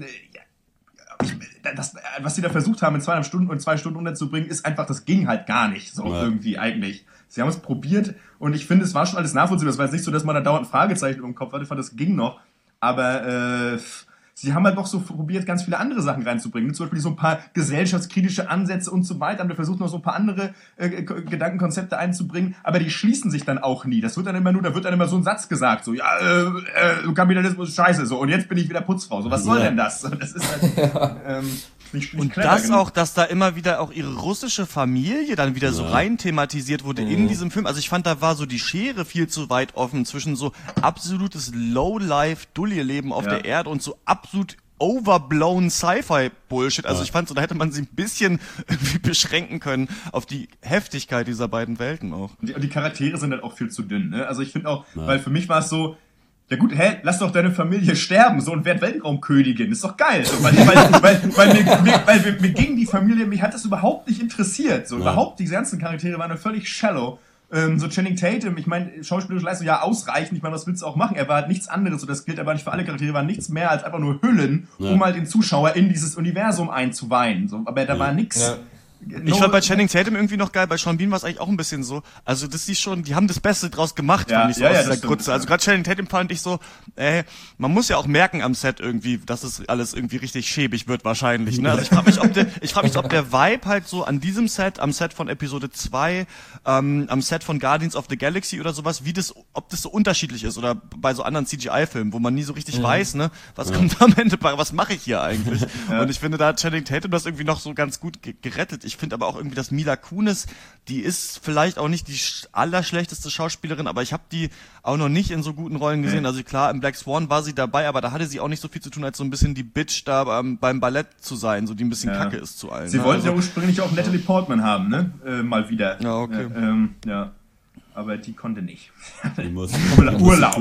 Speaker 1: was sie da versucht haben, in 2,5 Stunden und 2 Stunden unterzubringen, ist einfach, das ging halt gar nicht, so irgendwie eigentlich. Sie haben es probiert und ich finde, es war schon alles nachvollziehbar. Es war jetzt nicht so, dass man da dauernd Fragezeichen im Kopf hatte, ich fand, das ging noch, aber sie haben halt noch so probiert, ganz viele andere Sachen reinzubringen. Zum Beispiel so ein paar gesellschaftskritische Ansätze und so weiter. Haben wir versucht, noch so ein paar andere Gedankenkonzepte einzubringen. Aber die schließen sich dann auch nie. Da wird dann immer so ein Satz gesagt. So, Kapitalismus ist scheiße. So, und jetzt bin ich wieder Putzfrau. So, was soll denn das? Das ist halt,
Speaker 2: Und das genug. Auch, dass da immer wieder auch ihre russische Familie dann wieder so rein thematisiert wurde in diesem Film. Also ich fand, da war so die Schere viel zu weit offen zwischen so absolutes Low-Life-Dulli-Leben auf der Erde und so absolut overblown Sci-Fi-Bullshit. Also ich fand so, da hätte man sie ein bisschen irgendwie beschränken können auf die Heftigkeit dieser beiden Welten auch.
Speaker 1: Und die Charaktere sind halt auch viel zu dünn, ne? Also ich finde auch, weil für mich war es so, ja gut, lass doch deine Familie sterben, so, und werd Weltraumkönigin, ist doch geil, so, weil mir ging die Familie, mich hat das überhaupt nicht interessiert, so, überhaupt, die ganzen Charaktere waren völlig shallow, so Channing Tatum, ich meine, schauspielerische Leistung, ja, ausreichend, ich meine, was willst du auch machen, er war halt nichts anderes, so, das gilt aber nicht für alle Charaktere, waren nichts mehr als einfach nur Hüllen, um halt den Zuschauer in dieses Universum einzuweihen, so, aber da war nix. Ja.
Speaker 2: Ich fand bei Channing Tatum irgendwie noch geil, bei Sean Bean war es eigentlich auch ein bisschen so, also das ist schon, die haben das Beste draus gemacht, fand ich so aus dieser Grütze. Also gerade Channing Tatum fand ich so, man muss ja auch merken am Set irgendwie, dass es alles irgendwie richtig schäbig wird wahrscheinlich, ne? Also ich frage mich, ob der Vibe halt so an diesem Set, am Set von Episode 2, am Set von Guardians of the Galaxy oder sowas, ob das so unterschiedlich ist oder bei so anderen CGI-Filmen, wo man nie so richtig weiß, ne, was kommt am Ende bei, was mache ich hier eigentlich? Und ich finde, da hat Channing Tatum das irgendwie noch so ganz gut gerettet. Ich finde aber auch irgendwie, dass Mila Kunis, die ist vielleicht auch nicht die allerschlechteste Schauspielerin, aber ich habe die auch noch nicht in so guten Rollen gesehen. Also klar, im Black Swan war sie dabei, aber da hatte sie auch nicht so viel zu tun, als so ein bisschen die Bitch da beim Ballett zu sein, so die ein bisschen kacke ist zu allen.
Speaker 1: Sie wollten ja ursprünglich auch Natalie Portman haben, ne? Mal wieder.
Speaker 2: Ja, okay.
Speaker 1: Aber die konnte nicht.
Speaker 5: Die muss
Speaker 1: Urlaub.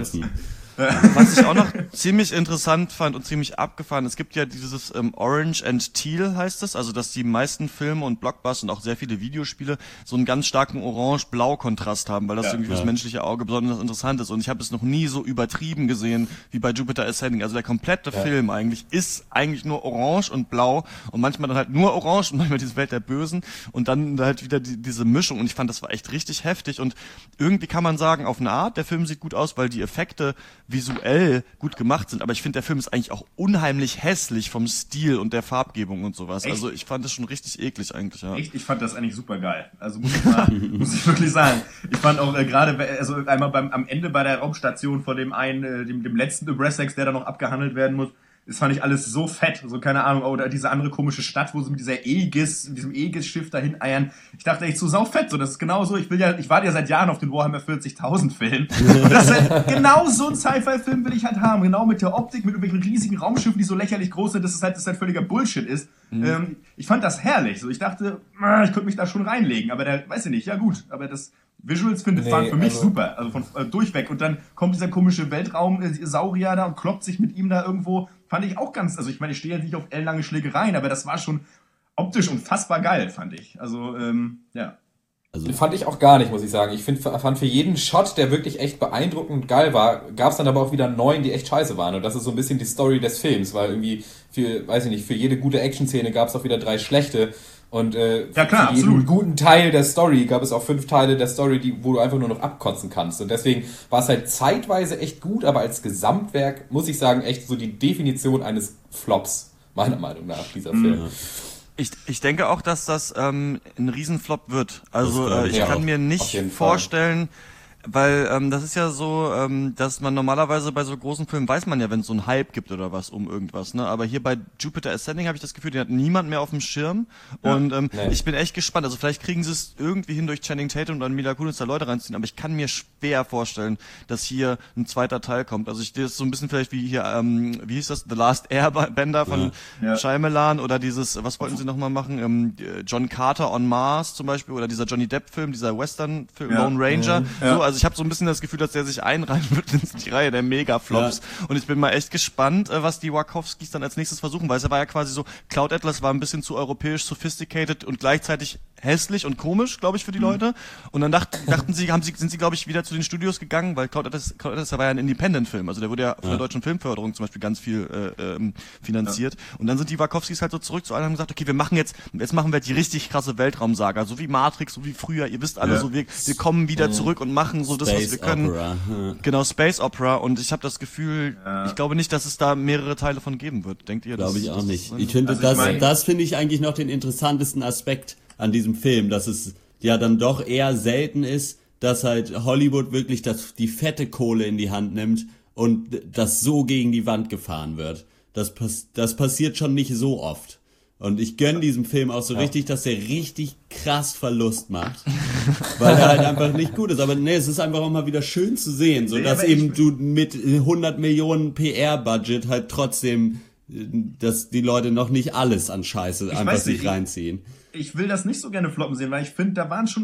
Speaker 2: Was ich auch noch ziemlich interessant fand und ziemlich abgefahren, es gibt ja dieses Orange and Teal heißt es, also dass die meisten Filme und Blockbuster und auch sehr viele Videospiele so einen ganz starken Orange-Blau-Kontrast haben, weil das irgendwie fürs menschliche Auge besonders interessant ist. Und ich habe es noch nie so übertrieben gesehen wie bei Jupiter Ascending. Also der komplette Film eigentlich ist eigentlich nur orange und blau und manchmal dann halt nur orange und manchmal diese Welt der Bösen und dann halt wieder diese Mischung. Und ich fand, das war echt richtig heftig. Und irgendwie kann man sagen, auf eine Art, der Film sieht gut aus, weil die Effekte visuell gut gemacht sind, aber ich finde, der Film ist eigentlich auch unheimlich hässlich vom Stil und der Farbgebung und sowas.
Speaker 1: Echt?
Speaker 2: Also ich fand das schon richtig eklig eigentlich, ja.
Speaker 1: Echt? Ich fand das eigentlich super geil. Also muss ich wirklich sagen. Ich fand auch gerade, also einmal am Ende bei der Raumstation vor dem dem letzten Abrasax, der da noch abgehandelt werden muss, das fand ich alles so fett, so keine Ahnung, oder diese andere komische Stadt, wo sie mit diesem Aegis-Schiff dahin eiern. Ich dachte echt so saufett, so, das ist genau so, ich warte ja seit Jahren auf den Warhammer 40.000 Film. Und das ist halt, genau so ein Sci-Fi-Film will ich halt haben, genau mit der Optik, mit irgendwelchen riesigen Raumschiffen, die so lächerlich groß sind, dass es halt völliger Bullshit ist. Ich fand das herrlich, so, ich dachte, ich könnte mich da schon reinlegen, aber weiß ich nicht, ja gut, aber das Visuals waren für mich super, also von durchweg. Und dann kommt dieser komische Weltraum-Saurier da und kloppt sich mit ihm da irgendwo. Fand ich auch ganz, also ich meine, ich stehe jetzt nicht auf ellenlange Schlägereien, aber das war schon optisch unfassbar geil, fand ich. Also,
Speaker 4: Also fand ich auch gar nicht, muss ich sagen. Ich fand für jeden Shot, der wirklich echt beeindruckend geil war, gab es dann aber auch wieder 9, die echt scheiße waren. Und das ist so ein bisschen die Story des Films, weil irgendwie für jede gute Action-Szene gab es auch wieder 3 schlechte. Und
Speaker 1: ja, klar,
Speaker 4: für jeden guten Teil der Story gab es auch 5 Teile der Story, wo du einfach nur noch abkotzen kannst. Und deswegen war es halt zeitweise echt gut, aber als Gesamtwerk, muss ich sagen, echt so die Definition eines Flops, meiner Meinung nach, dieser Film.
Speaker 2: Ich denke auch, dass das ein Riesenflop wird. Also ich kann mir nicht vorstellen, weil das ist ja so, dass man normalerweise bei so großen Filmen weiß man ja, wenn es so einen Hype gibt oder was um irgendwas, ne? Aber hier bei Jupiter Ascending habe ich das Gefühl, den hat niemand mehr auf dem Schirm. Ja, und ich bin echt gespannt. Also vielleicht kriegen sie es irgendwie hin durch Channing Tatum und dann Mila Kunis da Leute reinziehen, aber ich kann mir schwer vorstellen, dass hier ein zweiter Teil kommt. Also das ist so ein bisschen vielleicht wie hier, wie hieß das, The Last Airbender von Shyamalan oder dieses, was wollten sie nochmal machen, John Carter on Mars zum Beispiel oder dieser Johnny Depp-Film, dieser Western-Film, Lone Ranger. So, also ich habe so ein bisschen das Gefühl, dass der sich einreihen wird in die Reihe der Mega-Flops. Ja. Und ich bin mal echt gespannt, was die Wachowskis dann als nächstes versuchen, weil es war ja quasi so, Cloud Atlas war ein bisschen zu europäisch sophisticated und gleichzeitig hässlich und komisch, glaube ich, für die Leute. Und dann sind sie, glaube ich, wieder zu den Studios gegangen, weil Cloud Atlas war ja ein Independent-Film. Also der wurde ja von der deutschen Filmförderung zum Beispiel ganz viel finanziert. Ja. Und dann sind die Wachowskis halt so zurück zu allen und haben gesagt, okay, wir machen jetzt machen wir die richtig krasse Weltraumsaga, so wie Matrix, so wie früher. Ihr wisst alle, so wir kommen wieder zurück und machen so das, was wir können. Opera. Genau, Space Opera. Und ich habe das Gefühl, ich glaube nicht, dass es da mehrere Teile von geben wird. Denkt ihr?
Speaker 5: Glaube ich auch nicht. Ich finde, das finde ich eigentlich noch den interessantesten Aspekt an diesem Film, dass es ja dann doch eher selten ist, dass halt Hollywood wirklich die fette Kohle in die Hand nimmt und das so gegen die Wand gefahren wird. Das passiert schon nicht so oft. Und ich gönne diesem Film auch so richtig, dass der richtig krass Verlust macht. Weil er halt einfach nicht gut ist. Aber nee, es ist einfach auch mal wieder schön zu sehen, so dass eben du mit 100 Millionen PR-Budget halt trotzdem, dass die Leute noch nicht alles an Scheiße einfach sich reinziehen.
Speaker 1: Ich will das nicht so gerne floppen sehen, weil ich finde, da war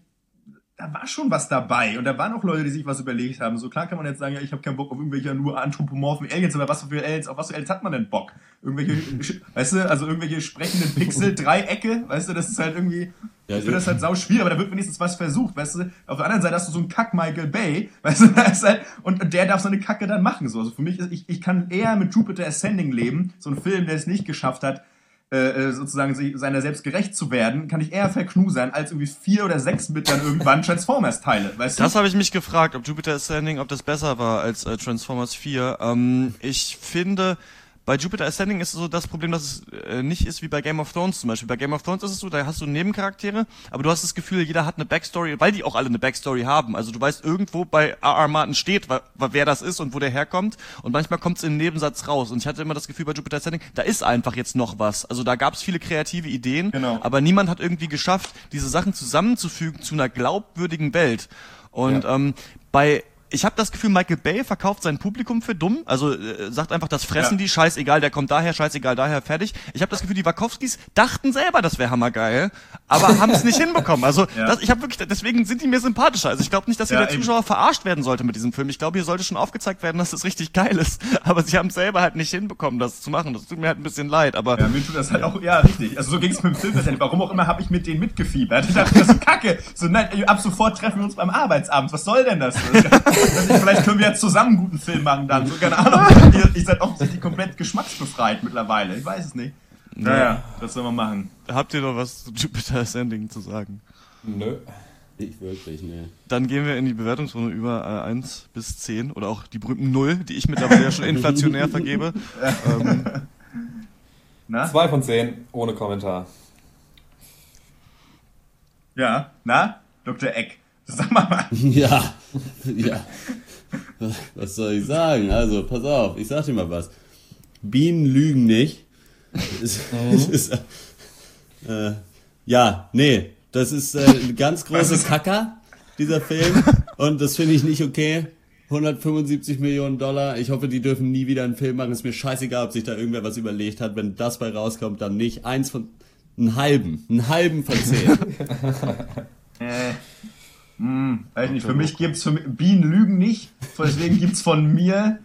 Speaker 1: schon was dabei und da waren auch Leute, die sich was überlegt haben. So klar kann man jetzt sagen, ja, ich habe keinen Bock auf irgendwelche nur anthropomorphen Aliens, aber auf was für Aliens hat man denn Bock? Irgendwelche, weißt du, also irgendwelche sprechenden Pixel, Dreiecke, weißt du, das ist halt irgendwie, ich finde das halt sau schwierig, aber da wird wenigstens was versucht, weißt du. Auf der anderen Seite hast du so einen Kack Michael Bay, weißt du, das ist halt, und der darf so eine Kacke dann machen, so. Also für mich ich kann eher mit Jupiter Ascending leben, so ein Film, der es nicht geschafft hat, sozusagen seiner selbst gerecht zu werden, kann ich eher verknusern, als irgendwie 4 oder 6 mit dann irgendwann Transformers-Teile, weißt du?
Speaker 2: Das habe ich mich gefragt, ob Jupiter Ascending, ob das besser war als Transformers 4. Ich finde, bei Jupiter Ascending ist so das Problem, dass es nicht ist wie bei Game of Thrones zum Beispiel. Bei Game of Thrones ist es so, da hast du Nebencharaktere, aber du hast das Gefühl, jeder hat eine Backstory, weil die auch alle eine Backstory haben. Also du weißt, irgendwo bei R.R. Martin steht, wer das ist und wo der herkommt, und manchmal kommt es in den Nebensatz raus. Und ich hatte immer das Gefühl bei Jupiter Ascending, da ist einfach jetzt noch was. Also da gab es viele kreative Ideen, aber niemand hat irgendwie geschafft, diese Sachen zusammenzufügen zu einer glaubwürdigen Welt. Und ich habe das Gefühl, Michael Bay verkauft sein Publikum für dumm. Also sagt einfach, das fressen die, scheißegal, der kommt daher, scheißegal, daher, fertig. Ich habe das Gefühl, die Wachowskis dachten selber, das wäre hammergeil, aber haben es nicht hinbekommen. Also ich habe wirklich, deswegen sind die mir sympathischer. Also ich glaube nicht, dass hier der Zuschauer verarscht werden sollte mit diesem Film. Ich glaube, hier sollte schon aufgezeigt werden, dass das richtig geil ist. Aber sie haben es selber halt nicht hinbekommen, das zu machen. Das tut mir halt ein bisschen leid. Aber
Speaker 1: ja, mir tut das halt auch, richtig. Also so ging es mit dem Film. Warum auch immer habe ich mit denen mitgefiebert. Ich dachte, das ist Kacke. So, nein, ab sofort treffen wir uns beim Arbeitsabend. Was soll denn das? Vielleicht können wir jetzt zusammen einen guten Film machen dann. So, keine Ahnung. Ihr seid offensichtlich komplett geschmacksbefreit mittlerweile. Ich weiß es nicht. Naja, was soll man machen?
Speaker 2: Habt ihr noch was zu Jupiter Ascending zu sagen?
Speaker 5: Nö. Nicht wirklich, ne.
Speaker 2: Dann gehen wir in die Bewertungsrunde über 1 bis 10 oder auch die berühmten 0, die ich mittlerweile ja schon inflationär vergebe.
Speaker 4: 2 von 10, ohne Kommentar.
Speaker 1: Ja, na, Dr. Eck, sag mal.
Speaker 5: Ja. Was soll ich sagen? Also, pass auf, ich sag dir mal was. Bienen lügen nicht. Das ist ein ganz große Kacker, dieser Film. Und das finde ich nicht okay. 175 Millionen $. Ich hoffe, die dürfen nie wieder einen Film machen. Ist mir scheißegal, ob sich da irgendwer was überlegt hat. Wenn das bei rauskommt, dann nicht. Einen halben von 10.
Speaker 1: Weiß nicht, für mich gibt's Bienen lügen nicht, deswegen gibt's von mir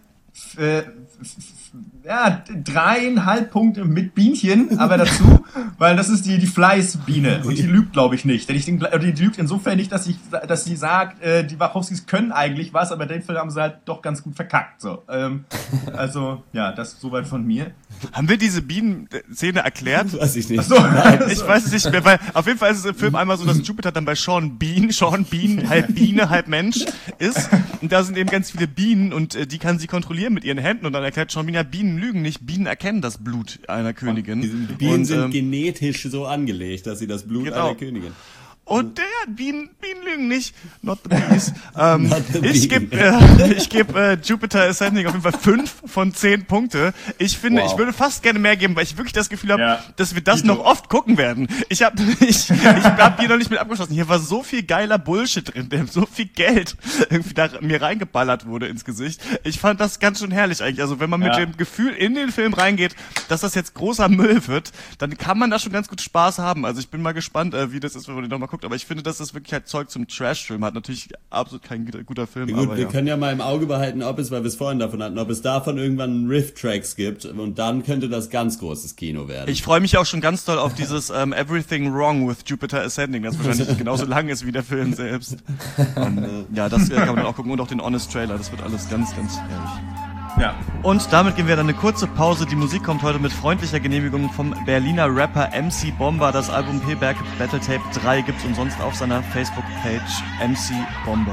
Speaker 1: 3,5 Punkte mit Bienchen, aber dazu, weil das ist die Fleißbiene und die lügt, glaube ich, nicht. Die lügt insofern nicht, dass sie sagt, die Wachowskis können eigentlich was, aber den Film haben sie halt doch ganz gut verkackt. So. Also, ja, das ist soweit von mir.
Speaker 2: Haben wir diese Bienen-Szene erklärt?
Speaker 5: Weiß ich nicht.
Speaker 1: Ach so. Nein.
Speaker 2: Ich weiß es nicht mehr, weil auf jeden Fall ist es im Film einmal so, dass Jupiter dann bei Sean Bean, halb Biene, halb Mensch ist. Und da sind eben ganz viele Bienen und die kann sie kontrollieren mit ihren Händen. Und dann erklärt Sean Bean, ja, Bienen lügen nicht, Bienen erkennen das Blut einer Königin.
Speaker 5: Die Bienen sind genetisch so angelegt, dass sie das Blut einer Königin.
Speaker 2: Und Bienen lügen nicht, not the bees. Ich gebe Jupiter Ascending auf jeden Fall 5 von 10 Punkte. Ich finde, ich würde fast gerne mehr geben, weil ich wirklich das Gefühl habe, dass wir das noch oft gucken werden. Ich hab hier noch nicht mit abgeschlossen. Hier war so viel geiler Bullshit drin, so viel Geld irgendwie da mir reingeballert wurde ins Gesicht. Ich fand das ganz schön herrlich eigentlich. Also wenn man mit dem Gefühl in den Film reingeht, dass das jetzt großer Müll wird, dann kann man da schon ganz gut Spaß haben. Also ich bin mal gespannt, wie das ist, wenn man den nochmal guckt. Aber ich finde, dass das wirklich halt Zeug zum Trash-Film hat. Natürlich absolut kein guter Film.
Speaker 5: Ja, gut, aber wir können ja mal im Auge behalten, weil wir es vorhin davon hatten, ob es davon irgendwann Riff-Tracks gibt. Und dann könnte das ganz großes Kino werden.
Speaker 2: Ich freue mich auch schon ganz doll auf dieses Everything Wrong with Jupiter Ascending, das wahrscheinlich genauso lang ist wie der Film selbst. Und, das kann man dann auch gucken. Und auch den Honest Trailer. Das wird alles ganz, ganz herrlich.
Speaker 1: Ja.
Speaker 2: Und damit gehen wir dann eine kurze Pause. Die Musik kommt heute mit freundlicher Genehmigung vom Berliner Rapper MC Bomber. Das Album P-Berg Battle Tape 3 gibt's umsonst auf seiner Facebook-Page MC Bomber.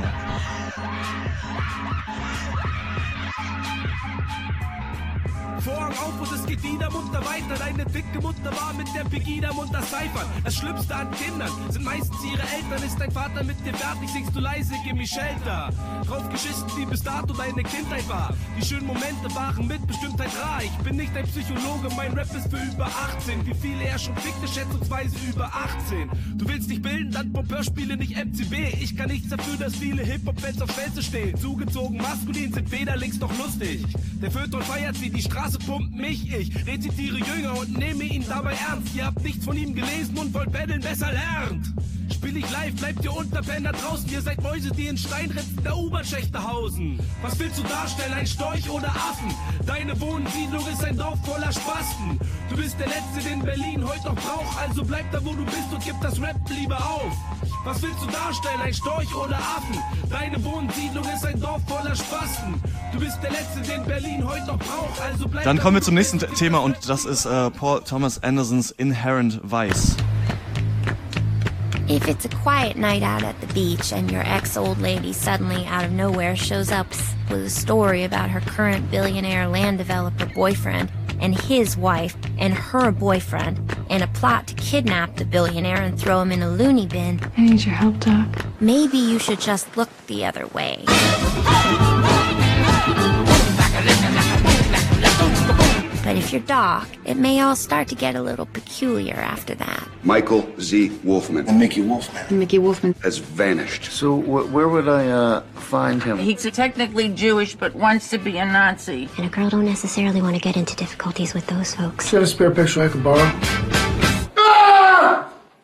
Speaker 9: Vorhang auf und es geht wieder munter weiter. Deine dicke Mutter war mit der Pegida munter Cyphern. Das Schlimmste an Kindern sind meistens ihre Eltern. Ist dein Vater mit dir fertig, singst du leise, gimme Shelter. Draufgeschissen, wie bis dato deine Kindheit war. Die schönen Momente waren mit Bestimmtheit rar. Ich bin nicht ein Psychologe, mein Rap ist für über 18. Wie viele er schon fickte, schätzungsweise über 18. Du willst dich bilden, dann Pompeur-Spiele nicht MCB. Ich kann nichts dafür, dass viele Hip-Hop-Fans auf Fenster stehen. Zugezogen, maskulin, sind weder links noch lustig. Der Feuilleton feiert sie, die Straße pumpt mich. Ich rezitiere Jünger und nehme ihn dabei ernst. Ihr habt nichts von ihm gelesen und wollt battlen, besser lernt. Spiel ich live, bleibt ihr Unterpenner draußen. Ihr seid Mäuse, die in Steinritzen der U-Bahn-Schächte hausen. Was willst du darstellen, ein Storch oder Affen? Deine Wohnsiedlung ist ein Dorf voller Spasten. Du bist der Letzte, den Berlin heute noch braucht. Also bleib da, wo du bist und gib das Rap lieber auf. Was willst du darstellen, ein Storch oder Affen? Deine Wohnsiedlung ist ein Dorf voller Spasten. Du bist der Letzte, den Berlin heute noch braucht. Also bleib
Speaker 2: Dann kommen wir zum nächsten Thema und das ist Paul Thomas Andersons Inherent Vice.
Speaker 7: If it's a quiet night out at the beach and your ex-old lady suddenly out of nowhere shows up with a story about her current billionaire land developer boyfriend and his wife and her boyfriend and a plot to kidnap the billionaire and throw him in a loony bin.
Speaker 10: I need your help, Doc.
Speaker 7: Maybe you should just look the other way. But if you're Doc, it may all start to get a little peculiar after that.
Speaker 6: Michael Z. Wolfman.
Speaker 10: And Mickey Wolfman. Mickey Wolfman
Speaker 6: has vanished.
Speaker 11: So where would I find him?
Speaker 12: He's technically Jewish, but wants to be a Nazi.
Speaker 13: And a girl don't necessarily want to get into difficulties with those folks.
Speaker 10: You got a spare picture I could borrow? Ah!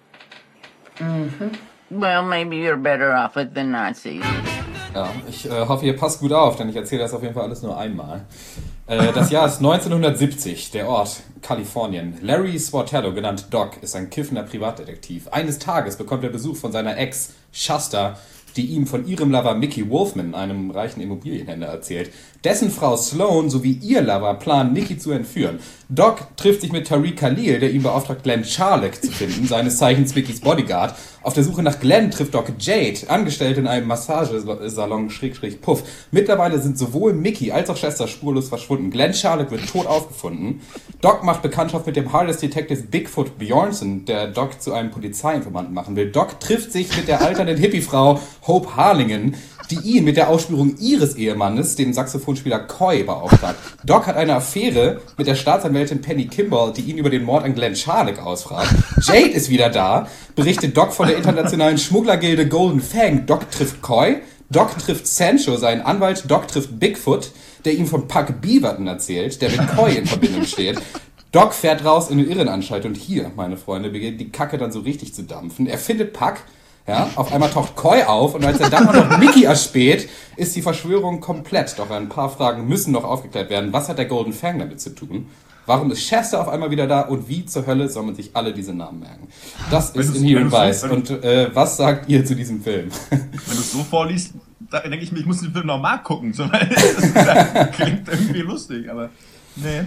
Speaker 12: Well, maybe you're better off with the Nazis.
Speaker 4: Ja, ich hoffe, ihr passt gut auf, denn ich erzähle das auf jeden Fall alles nur einmal. Das Jahr ist 1970, der Ort Kalifornien. Larry Swartello, genannt Doc, ist ein kiffender Privatdetektiv. Eines Tages bekommt er Besuch von seiner Ex, Shasta, die ihm von ihrem Lover Mickey Wolfman, einem reichen Immobilienhändler, erzählt. Dessen Frau Sloan sowie ihr Lover planen, Mickey zu entführen. Doc trifft sich mit Tariq Khalil, der ihm beauftragt, Glenn Charlock zu finden, seines Zeichens Mickys Bodyguard. Auf der Suche nach Glenn trifft Doc Jade, angestellt in einem Massagesalon / Puff. Mittlerweile sind sowohl Mickey als auch Chester spurlos verschwunden. Glenn Charlock wird tot aufgefunden. Doc macht Bekanntschaft mit dem Harless Detective Bigfoot Bjornson, der Doc zu einem Polizeiinformanten machen will. Doc trifft sich mit der alternden Hippiefrau Hope Harlingen, die ihn mit der Ausspürung ihres Ehemannes, dem Saxophonspieler Coy, beauftragt. Doc hat eine Affäre mit der Staatsanwältin Penny Kimball, die ihn über den Mord an Glenn Charlock ausfragt. Jade ist wieder da, berichtet Doc von der internationalen Schmugglergilde Golden Fang. Doc trifft Coy, Doc trifft Sancho, seinen Anwalt, Doc trifft Bigfoot, der ihm von Puck Beaverton erzählt, der mit Coy in Verbindung steht. Doc fährt raus in eine Irrenanstalt und hier, meine Freunde, beginnt die Kacke dann so richtig zu dampfen. Er findet Puck. Ja, auf einmal taucht Coy auf und als er dann auch noch Mickey erspäht, ist die Verschwörung komplett. Doch ein paar Fragen müssen noch aufgeklärt werden. Was hat der Golden Fang damit zu tun? Warum ist Chester auf einmal wieder da? Und wie zur Hölle soll man sich alle diese Namen merken? Das ist Inherent Vice. Und was sagt ihr zu diesem Film?
Speaker 1: Wenn du es so vorliest, da denke ich mir, ich muss den Film nochmal gucken. So, weil das klingt irgendwie lustig, aber nee.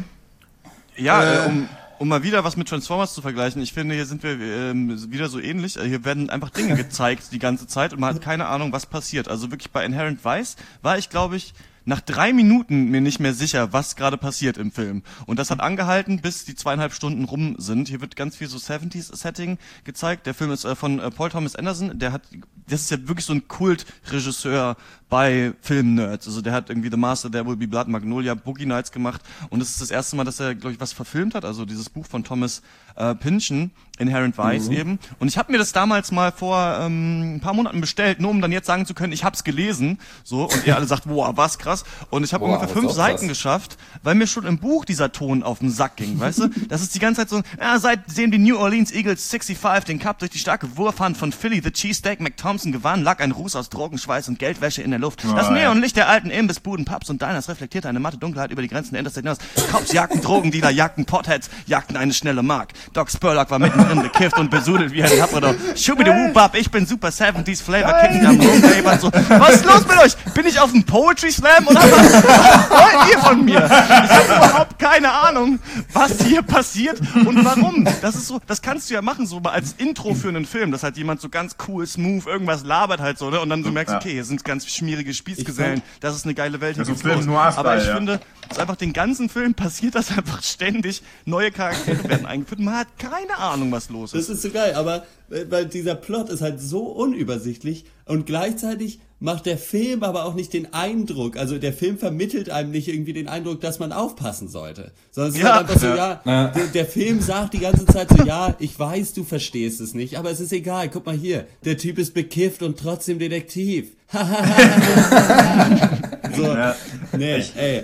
Speaker 2: Ja, um mal wieder was mit Transformers zu vergleichen, ich finde, hier sind wir wieder so ähnlich. Hier werden einfach Dinge gezeigt die ganze Zeit und man hat keine Ahnung, was passiert. Also wirklich bei Inherent Vice war ich, glaube ich, nach 3 Minuten mir nicht mehr sicher, was gerade passiert im Film. Und das hat angehalten, bis die 2,5 Stunden rum sind. Hier wird ganz viel so 70s-Setting gezeigt. Der Film ist von Paul Thomas Anderson. Das ist ja wirklich so ein Kultregisseur bei Film-Nerds. Also der hat irgendwie The Master, There Will Be Blood, Magnolia, Boogie Nights gemacht. Und es ist das erste Mal, dass er, glaube ich, was verfilmt hat. Also dieses Buch von Thomas Pynchon, Inherent Vice eben. Und ich habe mir das damals mal vor ein paar Monaten bestellt, nur um dann jetzt sagen zu können, ich hab's gelesen. So, und ihr alle sagt, boah, was krass. Und ich habe ungefähr 5 Seiten geschafft, weil mir schon im Buch dieser Ton auf den Sack ging, weißt du? Das ist die ganze Zeit so, seitdem die New Orleans Eagles 65 den Cup durch die starke Wurfhand von Philly the Cheesesteak McThompson gewann, lag ein Ruß aus Drogenschweiß und Geldwäsche in der Luft. Das Neonlicht der alten Imbissbuden, Pubs und Diners reflektierte eine matte Dunkelheit über die Grenzen der Interstate hinaus. Cops jagten Drogendealer, jagten Potheads, jagten eine schnelle Mark. Doc Spurlock war mittendrin bekifft und besudelt wie ein Labrador. Schubidi-Wubab, ich bin Super 70s Flavor Kingdom Rumbaber. So, was ist los mit euch? Bin ich auf dem Poetry Slam oder was wollt ihr von mir? Ich habe überhaupt keine Ahnung, was hier passiert und warum. Das ist so, das kannst du ja machen, so mal als Intro für einen Film, dass halt jemand so ganz cool, smooth, irgendwas labert halt so, ne? Und dann du merkst, okay, hier sind ganz schmierige Spießgesellen, das ist eine geile Welt, hier geht's los. Aber ich finde, es ist einfach den ganzen Film passiert das einfach ständig, neue Charaktere werden eingeführt, man hat keine Ahnung, was los ist.
Speaker 5: Das ist so geil, aber weil dieser Plot ist halt so unübersichtlich und gleichzeitig macht der Film aber auch nicht den Eindruck, also der Film vermittelt einem nicht irgendwie den Eindruck, dass man aufpassen sollte. Sondern es ist halt einfach so, der Film sagt die ganze Zeit so, ja, ich weiß, du verstehst es nicht, aber es ist egal, guck mal hier, der Typ ist bekifft und trotzdem Detektiv. So, nee, ey.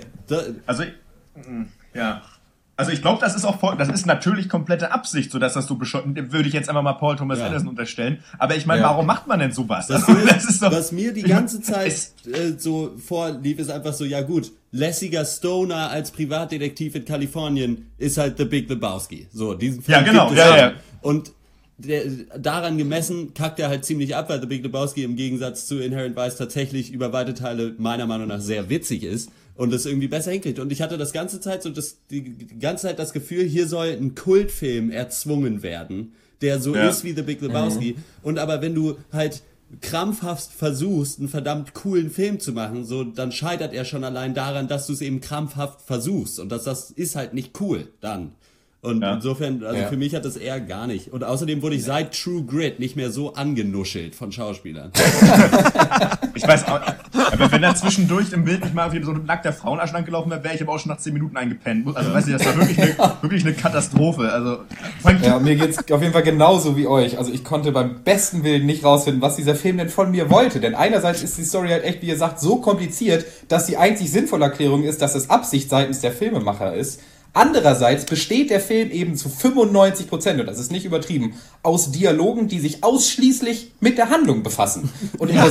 Speaker 1: Also ich glaube, das ist natürlich komplette Absicht, so dass das so bescheuert, würde ich jetzt einfach mal Paul Thomas Anderson unterstellen. Aber ich meine, warum macht man denn sowas?
Speaker 5: Was mir die ganze Zeit so vorlief, ist einfach so, ja gut, lässiger Stoner als Privatdetektiv in Kalifornien ist halt The Big Lebowski. So, diesen Film gibt es und daran gemessen kackt er halt ziemlich ab, weil The Big Lebowski im Gegensatz zu Inherent Vice tatsächlich über weite Teile meiner Meinung nach sehr witzig ist und es irgendwie besser hinkriegt. Und ich hatte die ganze Zeit das Gefühl, hier soll ein Kultfilm erzwungen werden, der so ist wie The Big Lebowski. Und aber wenn du halt krampfhaft versuchst, einen verdammt coolen Film zu machen, so, dann scheitert er schon allein daran, dass du es eben krampfhaft versuchst. Und das ist halt nicht cool dann. Und insofern, also für mich hat das eher gar nicht. Und außerdem wurde ich seit True Grit nicht mehr so angenuschelt von Schauspielern.
Speaker 1: Ich weiß auch, aber wenn da zwischendurch im Bild nicht mal so ein nackter Frauenarsch lang gelaufen wäre, wäre ich aber auch schon nach 10 Minuten eingepennt. Also weißt du, das war wirklich eine Katastrophe. Also,
Speaker 4: ja, mir geht's auf jeden Fall genauso wie euch. Also ich konnte beim besten Willen nicht rausfinden, was dieser Film denn von mir wollte. Denn einerseits ist die Story halt echt, wie ihr sagt, so kompliziert, dass die einzig sinnvolle Erklärung ist, dass es Absicht seitens der Filmemacher ist. Andererseits besteht der Film eben zu 95%, und das ist nicht übertrieben, aus Dialogen, die sich ausschließlich mit der Handlung befassen. Und in der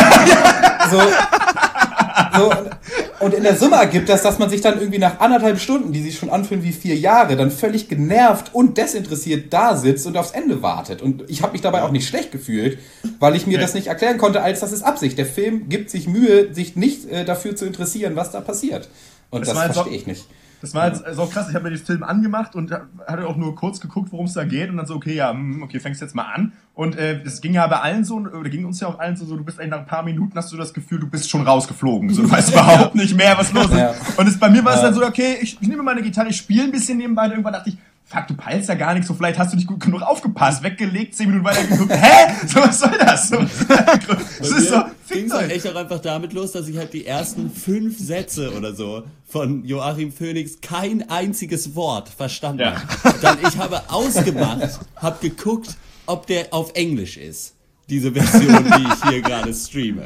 Speaker 4: und in der Summe ergibt das, dass man sich dann irgendwie nach 1,5 Stunden, die sich schon anfühlen wie 4 Jahre, dann völlig genervt und desinteressiert da sitzt und aufs Ende wartet. Und ich habe mich dabei auch nicht schlecht gefühlt, weil ich mir das nicht erklären konnte, als das ist Absicht. Der Film gibt sich Mühe, sich nicht dafür zu interessieren, was da passiert. Und das verstehe ich nicht.
Speaker 1: Das war jetzt so krass, ich habe mir den Film angemacht und hatte auch nur kurz geguckt, worum es da geht und dann so, okay, fängst jetzt mal an. Und es ging ja bei allen so, oder ging uns ja auch allen so, du bist eigentlich nach ein paar Minuten, hast du das Gefühl, du bist schon rausgeflogen. So, du weißt überhaupt nicht mehr, was los ist. Ja. Und bei mir war es dann so, okay, ich nehme meine Gitarre, ich spiele ein bisschen nebenbei und irgendwann dachte ich, fuck, du peilst ja gar nichts, so vielleicht hast du nicht gut genug aufgepasst, weggelegt, 10 Minuten weiter geguckt, so, was soll das? Das ist so,
Speaker 5: ging es halt echt auch einfach damit los, dass ich halt die ersten 5 Sätze oder so von Joachim Phoenix kein einziges Wort verstanden habe. Dann ich habe ausgemacht, habe geguckt, ob der auf Englisch ist, diese Version, die ich hier gerade streame.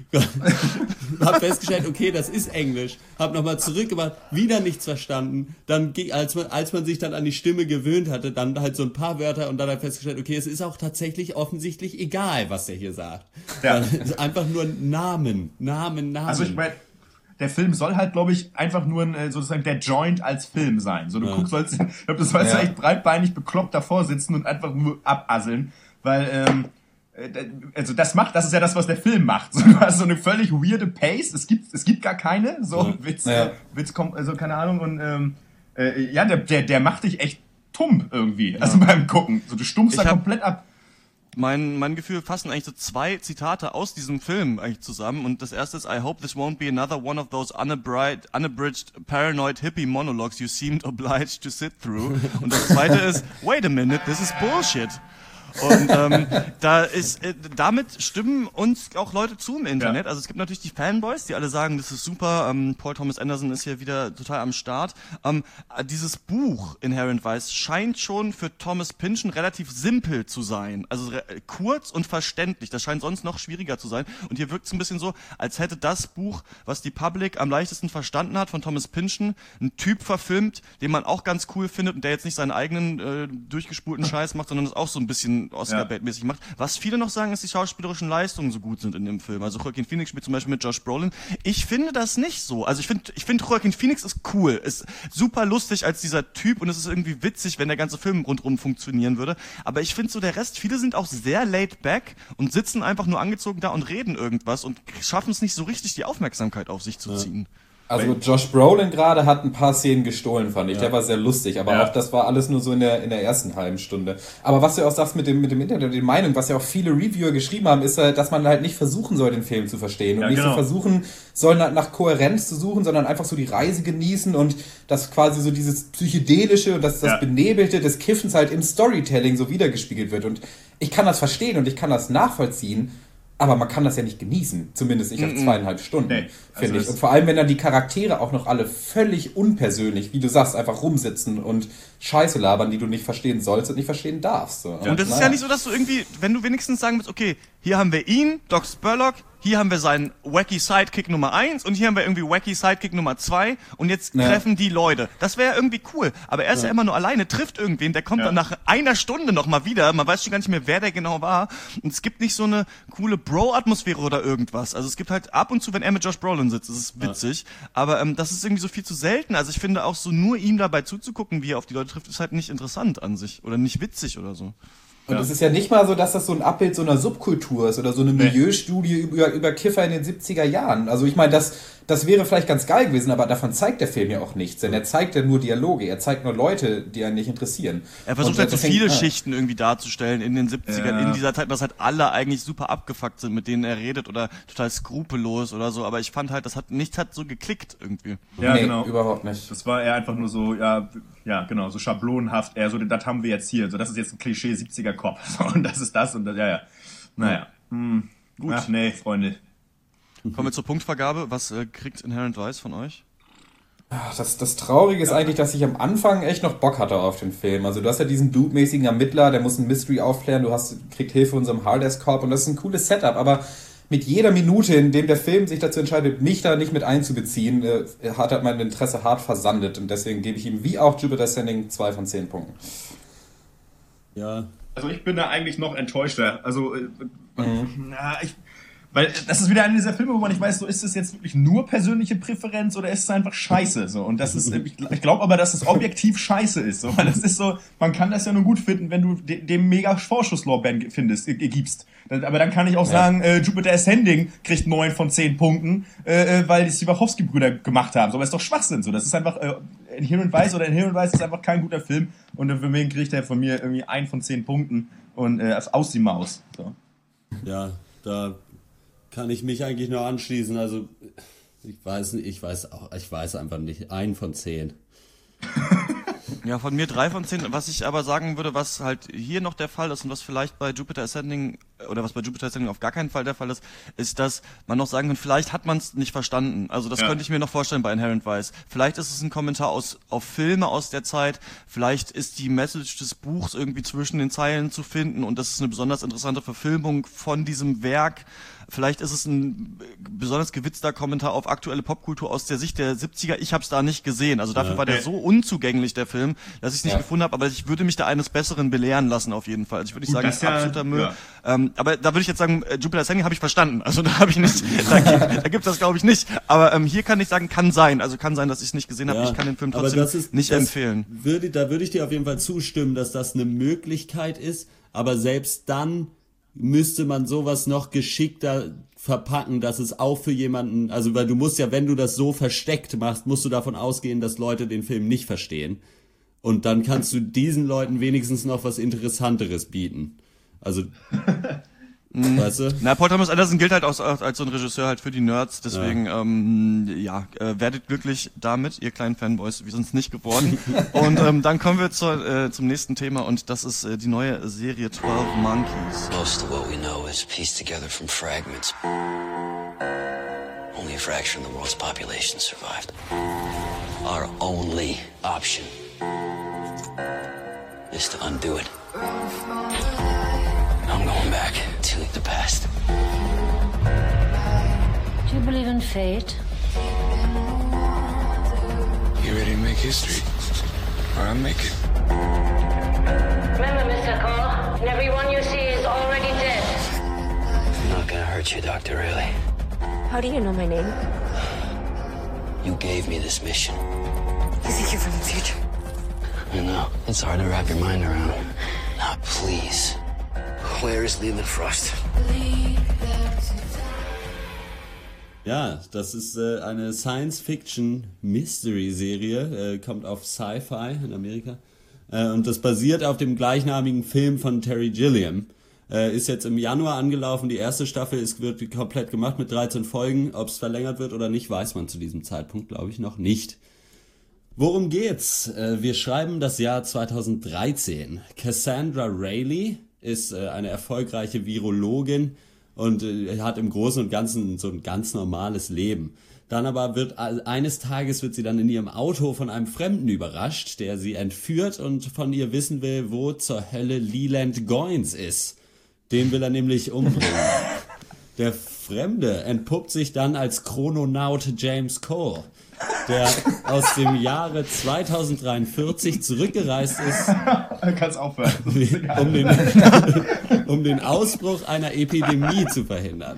Speaker 5: Hab festgestellt, okay, das ist Englisch. Hab nochmal zurückgemacht, wieder nichts verstanden. Dann als man sich dann an die Stimme gewöhnt hatte, dann halt so ein paar Wörter und dann halt festgestellt, okay, es ist auch tatsächlich offensichtlich egal, was der hier sagt. Ja. Es ist einfach nur Namen.
Speaker 1: Also ich meine, der Film soll halt, glaube ich, einfach nur sozusagen der Joint als Film sein. So, du sollst echt breitbeinig bekloppt davor sitzen und einfach nur abasseln, weil also das ist ja das, was der Film macht. So, du hast so eine völlig weirde Pace. Es gibt gar keine. So Witz kommt, also keine Ahnung. Und der macht dich echt tump irgendwie. Also beim Gucken. So, du stumpfst da komplett ab.
Speaker 2: Mein Gefühl fassen eigentlich so 2 Zitate aus diesem Film eigentlich zusammen. Und das erste ist, I hope this won't be another one of those unabridged paranoid hippie monologues you seemed obliged to sit through. Und das zweite ist, wait a minute, this is bullshit. Und damit stimmen uns auch Leute zu im Internet. Also es gibt natürlich die Fanboys, die alle sagen, das ist super, Paul Thomas Anderson ist hier wieder total am Start. Dieses Buch Inherent Vice scheint schon für Thomas Pynchon relativ simpel zu sein. Also kurz und verständlich. Das scheint sonst noch schwieriger zu sein. Und hier wirkt es ein bisschen so, als hätte das Buch, was die Public am leichtesten verstanden hat, von Thomas Pynchon, einen Typ verfilmt, den man auch ganz cool findet und der jetzt nicht seinen eigenen durchgespulten Scheiß macht, sondern das auch so ein bisschen Oscar-Bait-mäßig macht. Was viele noch sagen, ist, die schauspielerischen Leistungen so gut sind in dem Film. Also Joaquin Phoenix spielt zum Beispiel mit Josh Brolin. Ich finde das nicht so. Also ich finde Joaquin Phoenix ist cool. Ist super lustig als dieser Typ und es ist irgendwie witzig, wenn der ganze Film rundrum funktionieren würde. Aber ich finde so der Rest, viele sind auch sehr laid back und sitzen einfach nur angezogen da und reden irgendwas und schaffen es nicht so richtig, die Aufmerksamkeit auf sich zu ziehen.
Speaker 4: Also Josh Brolin gerade hat ein paar Szenen gestohlen, fand ich. Der war sehr lustig, aber auch das war alles nur so in der ersten halben Stunde. Aber was du auch sagst mit dem Internet, die Meinung, was ja auch viele Reviewer geschrieben haben, ist, dass man halt nicht versuchen soll, den Film zu verstehen und nicht so versuchen soll, nach Kohärenz zu suchen, sondern einfach so die Reise genießen und das quasi so dieses Psychedelische und das Benebelte des Kiffens halt im Storytelling so wiedergespiegelt wird. Und ich kann das verstehen und ich kann das nachvollziehen, aber man kann das ja nicht genießen, zumindest nicht auf 2,5 Stunden, finde ich. Und vor allem, wenn dann die Charaktere auch noch alle völlig unpersönlich, wie du sagst, einfach rumsitzen und Scheiße labern, die du nicht verstehen sollst und nicht verstehen darfst. So.
Speaker 2: Und das ist ja nicht so, dass du irgendwie, wenn du wenigstens sagen willst, okay, hier haben wir ihn, Doc Spurlock, hier haben wir seinen wacky Sidekick Nummer 1 und hier haben wir irgendwie wacky Sidekick Nummer 2 und jetzt treffen die Leute. Das wäre ja irgendwie cool. Aber er ist ja immer nur alleine, trifft irgendwen, der kommt dann nach einer Stunde nochmal wieder, man weiß schon gar nicht mehr, wer der genau war. Und es gibt nicht so eine coole Bro-Atmosphäre oder irgendwas. Also es gibt halt ab und zu, wenn er mit Josh Brolin sitzt, das ist witzig. Aber das ist irgendwie so viel zu selten. Also ich finde auch so nur ihm dabei zuzugucken, wie er auf die Leute trifft, ist halt nicht interessant an sich oder nicht witzig oder so.
Speaker 4: Und es ist ja nicht mal so, dass das so ein Abbild so einer Subkultur ist oder so eine Milieustudie über Kiffer in den 70er Jahren. Also ich meine, das wäre vielleicht ganz geil gewesen, aber davon zeigt der Film ja auch nichts. Denn er zeigt ja nur Dialoge, er zeigt nur Leute, die einen nicht interessieren.
Speaker 2: Er versucht halt so viele Schichten irgendwie darzustellen in den 70ern, in dieser Zeit, dass halt alle eigentlich super abgefuckt sind, mit denen er redet oder total skrupellos oder so. Aber ich fand halt, nichts hat so geklickt irgendwie.
Speaker 1: Ja, genau.
Speaker 4: Überhaupt nicht.
Speaker 1: Das war eher einfach nur so, genau, so schablonenhaft. Eher so, das haben wir jetzt hier. So, das ist jetzt ein Klischee 70er-Kopf. So, und das ist das und das, Naja. Gut. Ach nee, Freunde.
Speaker 2: Kommen wir zur Punktvergabe. Was kriegt Inherent Vice von euch?
Speaker 4: Das Traurige ist eigentlich, dass ich am Anfang echt noch Bock hatte auf den Film. Also du hast ja diesen Dude-mäßigen Ermittler, der muss ein Mystery aufklären, kriegt Hilfe von unserem Hard-Ass-Corp und das ist ein cooles Setup, aber mit jeder Minute, in dem der Film sich dazu entscheidet, mich da nicht mit einzubeziehen, hat er mein Interesse hart versandet und deswegen gebe ich ihm wie auch Jupiter Ascending 2 von 10 Punkten.
Speaker 5: Ja.
Speaker 1: Also ich bin da eigentlich noch enttäuschter. Also, weil das ist wieder einer dieser Filme, wo man nicht weiß, so ist es jetzt wirklich nur persönliche Präferenz oder ist es einfach scheiße, so. Und das ist, ich glaube aber, dass es objektiv scheiße ist, so. Weil das ist so, man kann das ja nur gut finden, wenn du dem mega Vorschusslorbeeren gibst. Aber dann kann ich auch sagen, Jupiter Ascending kriegt 9 von 10 Punkten, weil die Wachowski-Brüder gemacht haben. So, aber das ist doch Schwachsinn, so. Das ist einfach, Inherent Vice ist einfach kein guter Film und für mich kriegt er von mir irgendwie 1 von 10 Punkten und aus die Maus, so.
Speaker 5: Ja, da kann ich mich eigentlich nur anschließen. Also ich weiß einfach nicht. 1 von 10.
Speaker 2: Ja, von mir 3 von 10. Was ich aber sagen würde, was halt hier noch der Fall ist und was vielleicht bei Jupiter Ascending oder was bei Jupiter Ascending auf gar keinen Fall der Fall ist, dass man noch sagen kann, vielleicht hat man es nicht verstanden. Also das könnte ich mir noch vorstellen bei Inherent Vice. Vielleicht ist es ein Kommentar auf Filme aus der Zeit. Vielleicht ist die Message des Buchs irgendwie zwischen den Zeilen zu finden und das ist eine besonders interessante Verfilmung von diesem Werk. Vielleicht ist es ein besonders gewitzter Kommentar auf aktuelle Popkultur aus der Sicht der 70er. Ich habe es da nicht gesehen. Also dafür war der so unzugänglich, der Film, dass ich es nicht gefunden habe. Aber ich würde mich da eines Besseren belehren lassen auf jeden Fall. Also ich würde nicht sagen, das ist absoluter Müll. Aber da würde ich jetzt sagen, Jupiter Ascending habe ich verstanden. Also da habe ich nicht, da gibt das glaube ich nicht. Aber hier kann ich sagen, kann sein. Also kann sein, dass ich es nicht gesehen habe. Ich kann den Film trotzdem nicht empfehlen.
Speaker 5: Da würde ich dir auf jeden Fall zustimmen, dass das eine Möglichkeit ist. Aber selbst dann müsste man sowas noch geschickter verpacken, dass es auch für jemanden, also weil du musst ja, wenn du das so versteckt machst, musst du davon ausgehen, dass Leute den Film nicht verstehen. Und dann kannst du diesen Leuten wenigstens noch was Interessanteres bieten. Also, weißt du?
Speaker 2: Na, Paul Thomas Anderson gilt halt als so ein Regisseur halt für die Nerds, deswegen, werdet glücklich damit, ihr kleinen Fanboys, wir sind es nicht geworden. Und dann kommen wir zum nächsten Thema und das ist die neue Serie 12 Monkeys.
Speaker 14: Most of what we know is pieced together from fragments. Only a fraction of the world's population survived. Our only option is to undo it. I'm going back to the past.
Speaker 13: Do you believe in fate?
Speaker 8: You ready to make history? Or I'll make it.
Speaker 13: Remember, Mr. Cole, everyone you see is already dead.
Speaker 14: I'm not gonna hurt you, Dr. Riley.
Speaker 13: How do you know my name?
Speaker 14: You gave me this mission.
Speaker 13: You think you're from the future?
Speaker 14: I know. It's hard to wrap your mind around. Now, please. Where is Leland Frost?
Speaker 5: Ja, das ist eine Science-Fiction-Mystery-Serie, kommt auf Sci-Fi in Amerika. Und das basiert auf dem gleichnamigen Film von Terry Gilliam. Ist jetzt im Januar angelaufen, die erste Staffel wird komplett gemacht mit 13 Folgen. Ob es verlängert wird oder nicht, weiß man zu diesem Zeitpunkt, glaube ich, noch nicht. Worum geht's? Wir schreiben das Jahr 2013. Cassandra Rayleigh ist eine erfolgreiche Virologin und hat im Großen und Ganzen so ein ganz normales Leben. Dann aber eines Tages wird sie dann in ihrem Auto von einem Fremden überrascht, der sie entführt und von ihr wissen will, wo zur Hölle Leland Goins ist. Den will er nämlich umbringen. Der Fremde entpuppt sich dann als Chrononaut James Cole, der aus dem Jahre 2043 zurückgereist ist,
Speaker 1: kannst aufhören.
Speaker 5: um den Ausbruch einer Epidemie zu verhindern.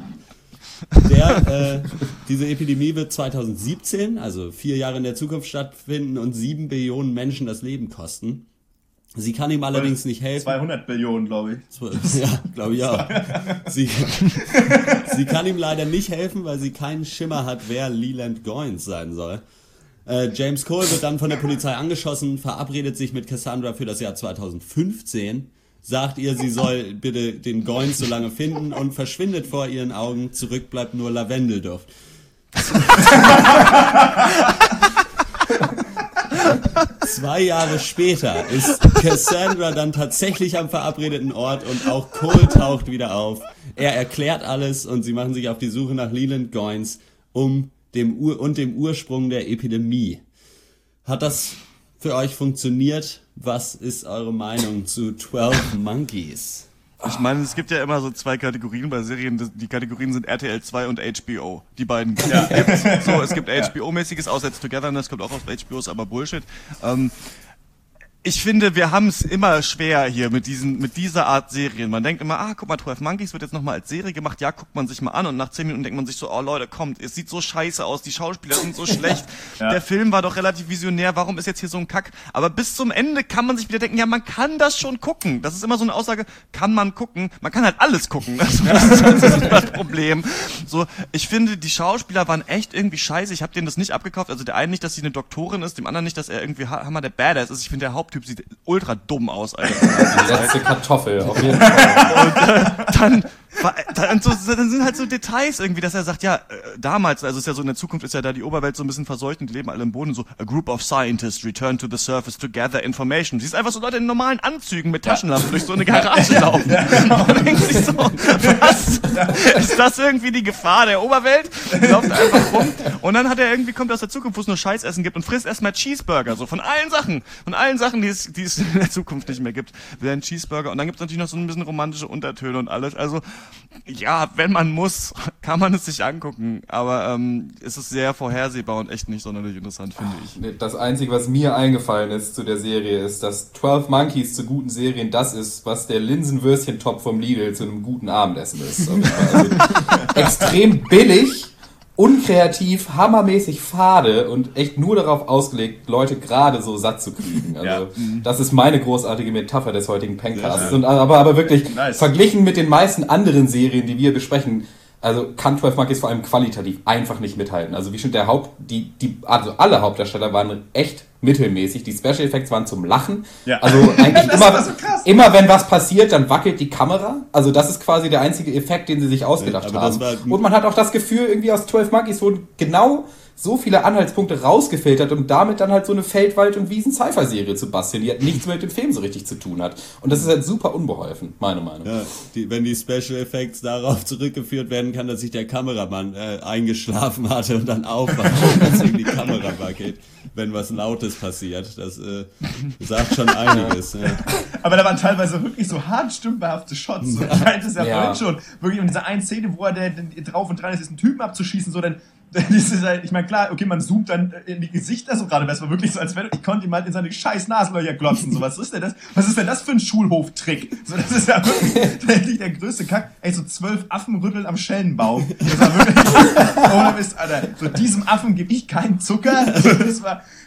Speaker 5: Diese Epidemie wird 2017, also 4 Jahre in der Zukunft stattfinden und 7 Billionen Menschen das Leben kosten. Sie kann ihm allerdings nicht helfen.
Speaker 1: 200 Billionen, glaube ich.
Speaker 5: Ja, glaube ich auch. Sie kann ihm leider nicht helfen, weil sie keinen Schimmer hat, wer Leland Goins sein soll. James Cole wird dann von der Polizei angeschossen, verabredet sich mit Cassandra für das Jahr 2015, sagt ihr, sie soll bitte den Goins so lange finden und verschwindet vor ihren Augen. Zurück bleibt nur Lavendelduft. 2 Jahre später ist Cassandra dann tatsächlich am verabredeten Ort und auch Cole taucht wieder auf. Er erklärt alles und sie machen sich auf die Suche nach Leland Goins und dem Ursprung der Epidemie. Hat das für euch funktioniert? Was ist eure Meinung zu 12 Monkeys?
Speaker 2: Ich meine, es gibt ja immer so 2 Kategorien bei Serien. Die Kategorien sind RTL 2 und HBO. Die beiden gibt's. So, es gibt HBO-mäßiges, außer jetzt Togetherness, kommt auch auf HBO, ist aber Bullshit. Ich finde, wir haben es immer schwer hier mit dieser Art Serien. Man denkt immer, guck mal, 12 Monkeys wird jetzt nochmal als Serie gemacht. Ja, guckt man sich mal an und nach 10 Minuten denkt man sich so, oh Leute, kommt, es sieht so scheiße aus, die Schauspieler sind so schlecht. Ja. Der Film war doch relativ visionär, warum ist jetzt hier so ein Kack? Aber bis zum Ende kann man sich wieder denken, ja, man kann das schon gucken. Das ist immer so eine Aussage, kann man gucken? Man kann halt alles gucken. Das ist das Problem. So, ich finde, die Schauspieler waren echt irgendwie scheiße. Ich habe denen das nicht abgekauft. Also der einen nicht, dass sie eine Doktorin ist, dem anderen nicht, dass er irgendwie Hammer der Badass ist. Ich finde, der Haupttyp sieht ultra dumm aus, Alter.
Speaker 4: Die letzte Kartoffel, auf jeden Fall.
Speaker 2: Und dann sind halt so Details irgendwie, dass er sagt, ja, damals, also ist ja so in der Zukunft ist ja da die Oberwelt so ein bisschen verseucht und die leben alle im Boden, so a group of scientists return to the surface to gather information. Siehst einfach so Leute in normalen Anzügen mit Taschenlampen durch so eine Garage laufen. Und denkt sich so, was? Ist das irgendwie die Gefahr der Oberwelt? Lauft einfach rum und dann kommt er aus der Zukunft, wo es nur Scheißessen gibt und frisst erstmal Cheeseburger, so von allen Sachen, die es in der Zukunft nicht mehr gibt, will ein Cheeseburger und dann gibt es natürlich noch so ein bisschen romantische Untertöne und alles, also ja, wenn man muss, kann man es sich angucken, aber es ist sehr vorhersehbar und echt nicht sonderlich interessant, finde ich.
Speaker 4: Das Einzige, was mir eingefallen ist zu der Serie, ist, dass 12 Monkeys zu guten Serien das ist, was der Linsenwürstchentopf vom Lidl zu einem guten Abendessen ist. Also extrem billig, unkreativ, hammermäßig fade und echt nur darauf ausgelegt, Leute gerade so satt zu kriegen. Also das ist meine großartige Metapher des heutigen Pencasts. Und aber wirklich verglichen mit den meisten anderen Serien, die wir besprechen, also kann 12 Monkeys vor allem qualitativ einfach nicht mithalten. Also wie schon also alle Hauptdarsteller waren echt mittelmäßig. Die Special Effects waren zum Lachen. Ja. Also eigentlich immer wenn was passiert, dann wackelt die Kamera. Also das ist quasi der einzige Effekt, den sie sich ausgedacht haben. Und man hat auch das Gefühl, irgendwie aus 12 Monkeys wurden genau so viele Anhaltspunkte rausgefiltert, um damit dann halt so eine Feldwald- und Wiesen-Sci-Fi-Serie zu basteln, die halt nichts mit dem Film so richtig zu tun hat. Und das ist halt super unbeholfen, meine Meinung.
Speaker 5: Ja, wenn die Special Effects darauf zurückgeführt werden kann, dass sich der Kameramann eingeschlafen hatte und dann aufwacht, deswegen die Kamera wackelt, wenn was Lautes passiert. Das sagt schon einiges. Ja.
Speaker 1: Aber da waren teilweise wirklich so hart stümperhafte Shots. So, ich meinte es ja vorhin schon. Wirklich in dieser einen Szene, wo er drauf und dran ist, diesen Typen abzuschießen, so dann halt, ich meine, klar, okay, man zoomt dann in die Gesichter so gerade, aber es war wirklich so, als wenn ich konnte ihm halt in seine scheiß Nasenlöcher glotzen. So, was ist denn das für ein Schulhoftrick? So, das ist ja wirklich der größte Kack. Ey, so 12 Affen rütteln am Schellenbaum. Das war wirklich, ohne Mist, Alter. So, diesem Affen gebe ich keinen Zucker. Also, das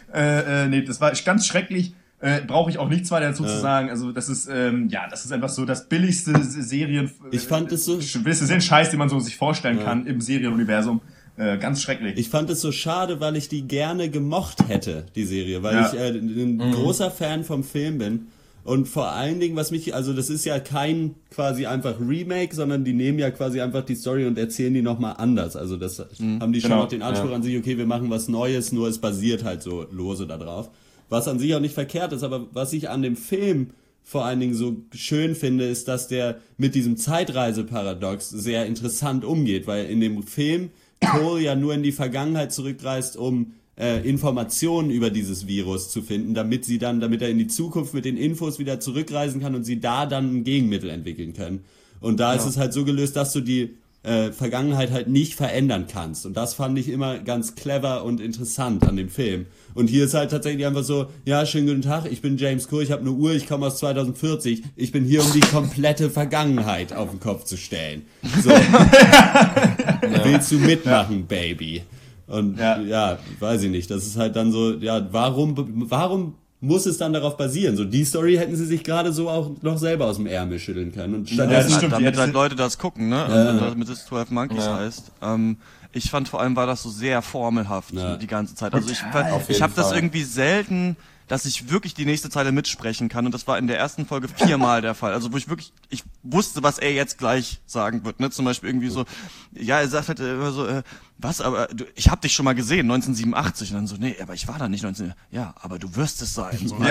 Speaker 1: war ganz schrecklich. Brauche ich auch nichts weiter dazu zu sagen. Also das ist das ist einfach so das billigste Scheiß, den man so sich vorstellen kann im Serienuniversum. Ganz schrecklich.
Speaker 5: Ich fand es so schade, weil ich die gerne gemocht hätte, die Serie, weil ich ein großer Fan vom Film bin. Und vor allen Dingen, was mich, also das ist ja kein quasi einfach Remake, sondern die nehmen ja quasi einfach die Story und erzählen die nochmal anders. Also das haben die schon noch den Anspruch an sich, okay, wir machen was Neues, nur es basiert halt so lose da drauf. Was an sich auch nicht verkehrt ist, aber was ich an dem Film vor allen Dingen so schön finde, ist, dass der mit diesem Zeitreiseparadox sehr interessant umgeht, weil in dem Film Cole ja nur in die Vergangenheit zurückreist, um Informationen über dieses Virus zu finden, damit er in die Zukunft mit den Infos wieder zurückreisen kann und sie da dann ein Gegenmittel entwickeln können. Und da ist es halt so gelöst, dass du die Vergangenheit halt nicht verändern kannst. Und das fand ich immer ganz clever und interessant an dem Film. Und hier ist halt tatsächlich einfach so, ja, schönen guten Tag, ich bin James Cole, ich habe eine Uhr, ich komme aus 2040, ich bin hier, um die komplette Vergangenheit auf den Kopf zu stellen. So. Willst du mitmachen, Baby? Und ja, weiß ich nicht, das ist halt dann so, ja, warum muss es dann darauf basieren? So, die Story hätten sie sich gerade so auch noch selber aus dem Ärmel schütteln können. Und
Speaker 2: stattdessen damit halt Leute das gucken, ne? Damit es 12 Monkeys heißt. Ich fand vor allem war das so sehr formelhaft die ganze Zeit. Also ich habe das irgendwie selten, dass ich wirklich die nächste Zeile mitsprechen kann, und das war in der ersten Folge 4-mal der Fall. Also wo ich wusste, was er jetzt gleich sagen wird, ne? Zum Beispiel irgendwie so, ja, er sagt halt immer so, was, aber ich hab dich schon mal gesehen, 1987, und dann so, nee, aber ich war da nicht 19, ja, aber du wirst es sein. So,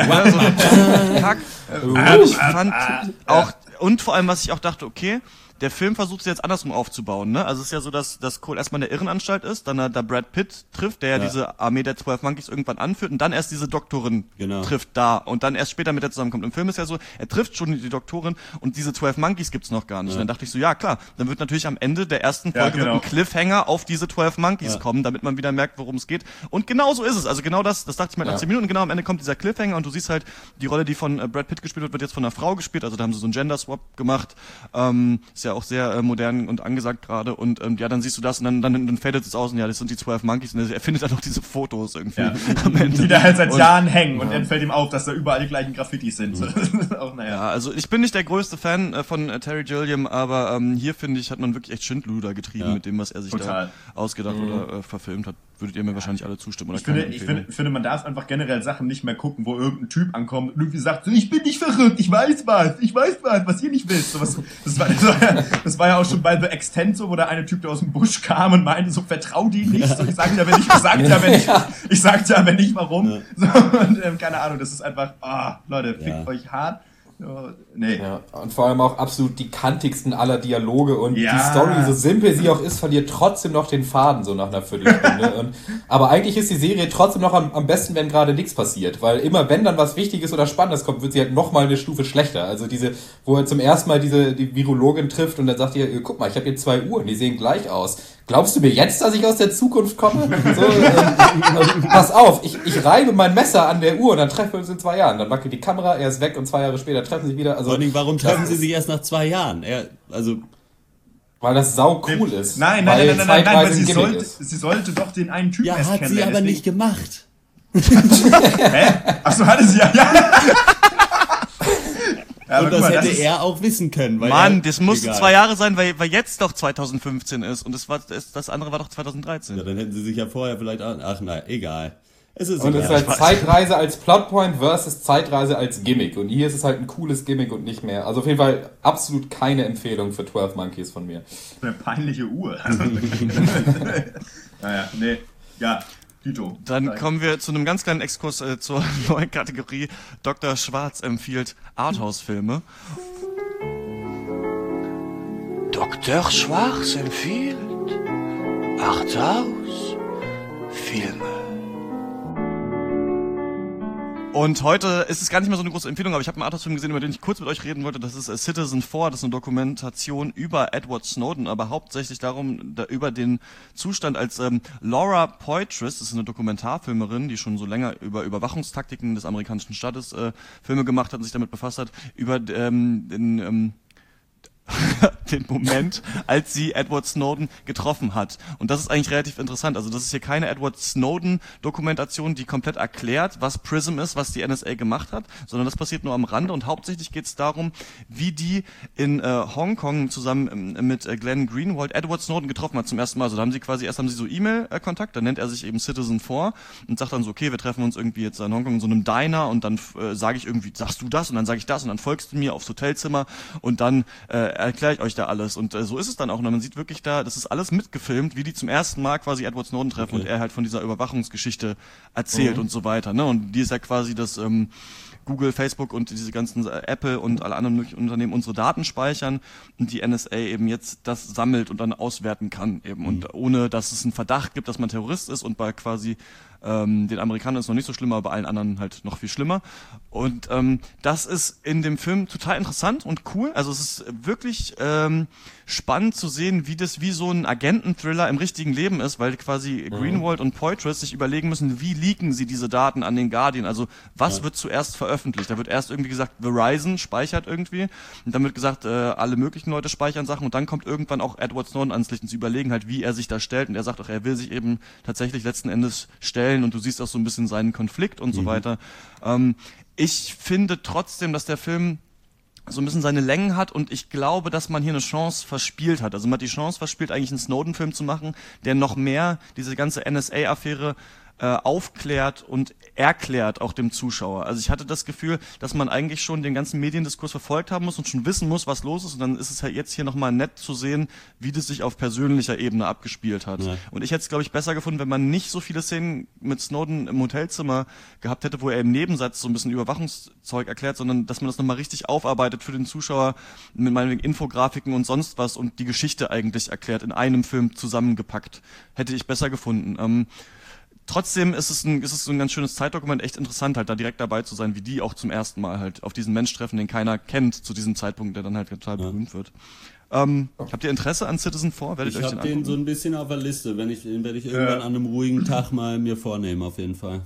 Speaker 2: Kack. Ich fand auch, und vor allem, was ich auch dachte, okay, der Film versucht es jetzt andersrum aufzubauen, ne? Also es ist ja so, dass Cole erstmal in der Irrenanstalt ist, dann da Brad Pitt trifft, der ja diese Armee der 12 Monkeys irgendwann anführt, und dann erst diese Doktorin trifft da und dann erst später mit der zusammenkommt. Im Film ist ja so, er trifft schon die Doktorin und diese 12 Monkeys gibt's noch gar nicht. Und dann dachte ich so, ja klar, dann wird natürlich am Ende der ersten Folge wird ein Cliffhanger auf diese 12 Monkeys kommen, damit man wieder merkt, worum es geht. Und genau so ist es. Also genau das dachte ich mir nach 10 Minuten, und genau am Ende kommt dieser Cliffhanger und du siehst halt, die Rolle, die von Brad Pitt gespielt wird jetzt von einer Frau gespielt, also da haben sie so einen Gender-Swap gemacht. Ist ja auch sehr modern und angesagt gerade, und dann siehst du das, und dann fadet es aus, und ja, das sind die 12 Monkeys, und er findet dann noch diese Fotos irgendwie am Ende.
Speaker 1: Die da halt seit Jahren hängen, und dann fällt ihm auf, dass da überall die gleichen Graffitis sind. Auch,
Speaker 2: Ja, also ich bin nicht der größte Fan von Terry Gilliam, aber hier finde ich, hat man wirklich echt Schindluder getrieben mit dem, was er sich da ausgedacht oder verfilmt hat. Würdet ihr mir wahrscheinlich alle zustimmen? Oder
Speaker 1: ich finde, man darf einfach generell Sachen nicht mehr gucken, wo irgendein Typ ankommt und irgendwie sagt, so, ich bin nicht verrückt, ich weiß was ihr nicht wisst. So was, das war ja auch schon bei The Extent so, wo der eine Typ, der aus dem Busch kam und meinte, so, vertrau die nicht. So, ich sag dir aber nicht, warum. So, und keine Ahnung, das ist einfach, Leute, fickt euch hart. Nee.
Speaker 4: Ja, und vor allem auch absolut die kantigsten aller Dialoge, und die Story, so simpel sie auch ist, verliert trotzdem noch den Faden so nach einer Viertelstunde. Aber eigentlich ist die Serie trotzdem noch am besten, wenn gerade nichts passiert, weil immer wenn dann was Wichtiges oder Spannendes kommt, wird sie halt nochmal eine Stufe schlechter. Also wo er zum ersten Mal die Virologin trifft und dann sagt ihr, guck mal, ich habe hier 2 Uhren, die sehen gleich aus. Glaubst du mir jetzt, dass ich aus der Zukunft komme? So, pass auf, ich reibe mein Messer an der Uhr und dann treffen wir uns in 2 Jahren. Dann wackelt die Kamera, er ist weg und 2 Jahre später treffen sie sich wieder. Also,
Speaker 5: vor allem, warum treffen sie sich erst nach 2 Jahren?
Speaker 4: Weil das sau cool ist.
Speaker 1: Nein, weil sie sollte doch den einen Typen erst
Speaker 5: kennenlernen. Ja, hat sie aber nicht gemacht.
Speaker 1: Hä? Achso, hatte sie ja.
Speaker 5: Ja, und das hätte er auch wissen können. Weil
Speaker 2: Mann, das musste 2 Jahre sein, weil jetzt doch 2015 ist, und das andere war doch 2013.
Speaker 5: Ja, dann hätten sie sich ja vorher vielleicht egal.
Speaker 4: Es ist halt Zeitreise als Plotpoint versus Zeitreise als Gimmick. Und hier ist es halt ein cooles Gimmick und nicht mehr. Also auf jeden Fall absolut keine Empfehlung für 12 Monkeys von mir.
Speaker 1: Eine peinliche Uhr. Naja, nee. Ja, Tito.
Speaker 2: Dann kommen wir zu einem ganz kleinen Exkurs zur neuen Kategorie. Dr. Schwarz empfiehlt Arthouse-Filme.
Speaker 14: Dr. Schwarz empfiehlt Arthouse-Filme.
Speaker 2: Und heute ist es gar nicht mehr so eine große Empfehlung, aber ich habe einen Arthouse-Film gesehen, über den ich kurz mit euch reden wollte. Das ist Citizen 4, das ist eine Dokumentation über Edward Snowden, aber hauptsächlich über den Zustand, als Laura Poitras, das ist eine Dokumentarfilmerin, die schon so länger über Überwachungstaktiken des amerikanischen Staates Filme gemacht hat und sich damit befasst hat, über den Moment, als sie Edward Snowden getroffen hat. Und das ist eigentlich relativ interessant. Also das ist hier keine Edward Snowden-Dokumentation, die komplett erklärt, was PRISM ist, was die NSA gemacht hat, sondern das passiert nur am Rande. Und hauptsächlich geht es darum, wie die in Hongkong zusammen mit Glenn Greenwald Edward Snowden getroffen hat zum ersten Mal. Also da haben sie so E-Mail-Kontakt, dann nennt er sich eben Citizen 4 und sagt dann so, okay, wir treffen uns irgendwie jetzt in Hongkong in so einem Diner und dann sage ich irgendwie, sagst du das? Und dann sage ich das und dann folgst du mir aufs Hotelzimmer und dann erkläre ich euch da alles. Und so ist es dann auch. Und man sieht wirklich da, das ist alles mitgefilmt, wie die zum ersten Mal quasi Edward Snowden treffen und er halt von dieser Überwachungsgeschichte erzählt und so weiter. Ne? Und die ist ja quasi das Google, Facebook und diese ganzen Apple und alle anderen möglichen Unternehmen unsere Daten speichern und die NSA eben jetzt das sammelt und dann auswerten kann eben. Und ohne, dass es einen Verdacht gibt, dass man Terrorist ist und bei quasi den Amerikanern ist es noch nicht so schlimm, aber bei allen anderen halt noch viel schlimmer. Und das ist in dem Film total interessant und cool. Also es ist wirklich spannend zu sehen, wie das wie so ein Agenten-Thriller im richtigen Leben ist, weil quasi Greenwald und Poitras sich überlegen müssen, wie leaken sie diese Daten an den Guardian. Also was wird zuerst veröffentlicht? Da wird erst irgendwie gesagt, Verizon speichert irgendwie und dann wird gesagt, alle möglichen Leute speichern Sachen und dann kommt irgendwann auch Edward Snowden ans Licht und sie überlegen halt, wie er sich da stellt und er sagt auch, er will sich eben tatsächlich letzten Endes stellen und du siehst auch so ein bisschen seinen Konflikt und so weiter. Ich finde trotzdem, dass der Film so ein bisschen seine Längen hat und ich glaube, dass man hier eine Chance verspielt hat. Also man hat die Chance verspielt, eigentlich einen Snowden-Film zu machen, der noch mehr diese ganze NSA-Affäre aufklärt und erklärt auch dem Zuschauer. Also ich hatte das Gefühl, dass man eigentlich schon den ganzen Mediendiskurs verfolgt haben muss und schon wissen muss, was los ist und dann ist es halt jetzt hier nochmal nett zu sehen, wie das sich auf persönlicher Ebene abgespielt hat. Ja. Und ich hätte es, glaube ich, besser gefunden, wenn man nicht so viele Szenen mit Snowden im Hotelzimmer gehabt hätte, wo er im Nebensatz so ein bisschen Überwachungszeug erklärt, sondern dass man das nochmal richtig aufarbeitet für den Zuschauer mit meinetwegen Infografiken und sonst was und die Geschichte eigentlich erklärt, in einem Film zusammengepackt. Hätte ich besser gefunden. Trotzdem ist es so ein ganz schönes Zeitdokument, echt interessant halt da direkt dabei zu sein, wie die auch zum ersten Mal halt auf diesen Mensch treffen, den keiner kennt zu diesem Zeitpunkt, der dann halt total berühmt wird. Habt ihr Interesse an Citizen 4?
Speaker 5: Ich habe den so ein bisschen auf der Liste, werde ich irgendwann an einem ruhigen Tag mal mir vornehmen, auf jeden Fall.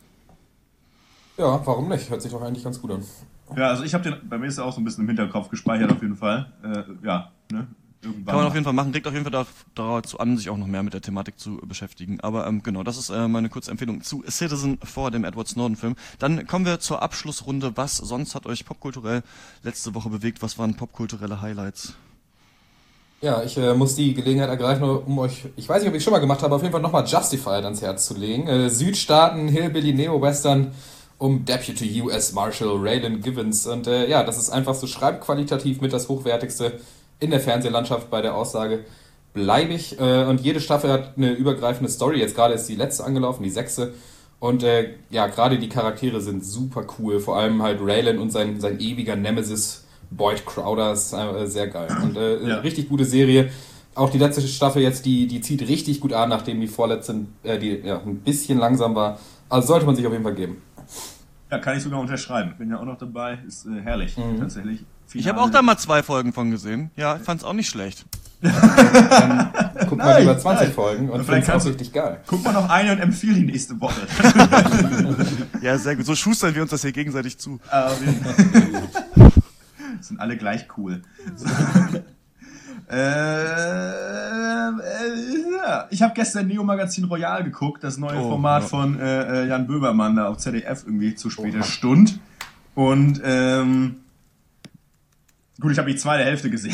Speaker 4: Ja, warum nicht? Hört sich doch eigentlich ganz gut an.
Speaker 1: Ja, also bei mir ist er auch so ein bisschen im Hinterkopf gespeichert auf jeden Fall. Irgendwann
Speaker 2: kann man auf jeden Fall machen, regt auf jeden Fall dazu an, sich auch noch mehr mit der Thematik zu beschäftigen. Aber genau, das ist meine kurze Empfehlung zu Citizen 4, dem Edward Snowden-Film. Dann kommen wir zur Abschlussrunde. Was sonst hat euch popkulturell letzte Woche bewegt? Was waren popkulturelle Highlights?
Speaker 4: Ja, ich muss die Gelegenheit ergreifen, um euch, ich weiß nicht, ob ich schon mal gemacht habe, auf jeden Fall nochmal Justified ans Herz zu legen. Südstaaten, Hillbilly, Neo-Western um Deputy US Marshal Raylan Givens. Und das ist einfach so schreibqualitativ mit das Hochwertigste in der Fernsehlandschaft bei der Aussage bleibe ich. Und jede Staffel hat eine übergreifende Story. Jetzt gerade ist die letzte angelaufen, die 6. Und gerade die Charaktere sind super cool. Vor allem halt Raylan und sein ewiger Nemesis Boyd Crowder ist sehr geil. Und richtig gute Serie. Auch die letzte Staffel jetzt, die zieht richtig gut an, nachdem die vorletzte ein bisschen langsam war. Also sollte man sich auf jeden Fall geben.
Speaker 1: Ja, kann ich sogar unterschreiben. Bin ja auch noch dabei. Ist herrlich, tatsächlich.
Speaker 2: Ich habe auch da mal 2 Folgen von gesehen. Ja, ich fand's auch nicht schlecht.
Speaker 4: Guck mal lieber 20 Folgen und
Speaker 1: vielleicht
Speaker 4: find's auch richtig geil.
Speaker 1: Guck mal noch eine und empfehle die nächste Woche.
Speaker 2: Ja, sehr gut. So schustern wir uns das hier gegenseitig zu.
Speaker 1: Sind alle gleich cool. Ich habe gestern Neo Magazin Royal geguckt, das neue Format von Jan Böhmermann da auf ZDF irgendwie zu später Stunde. Und gut, ich habe die zweite Hälfte gesehen.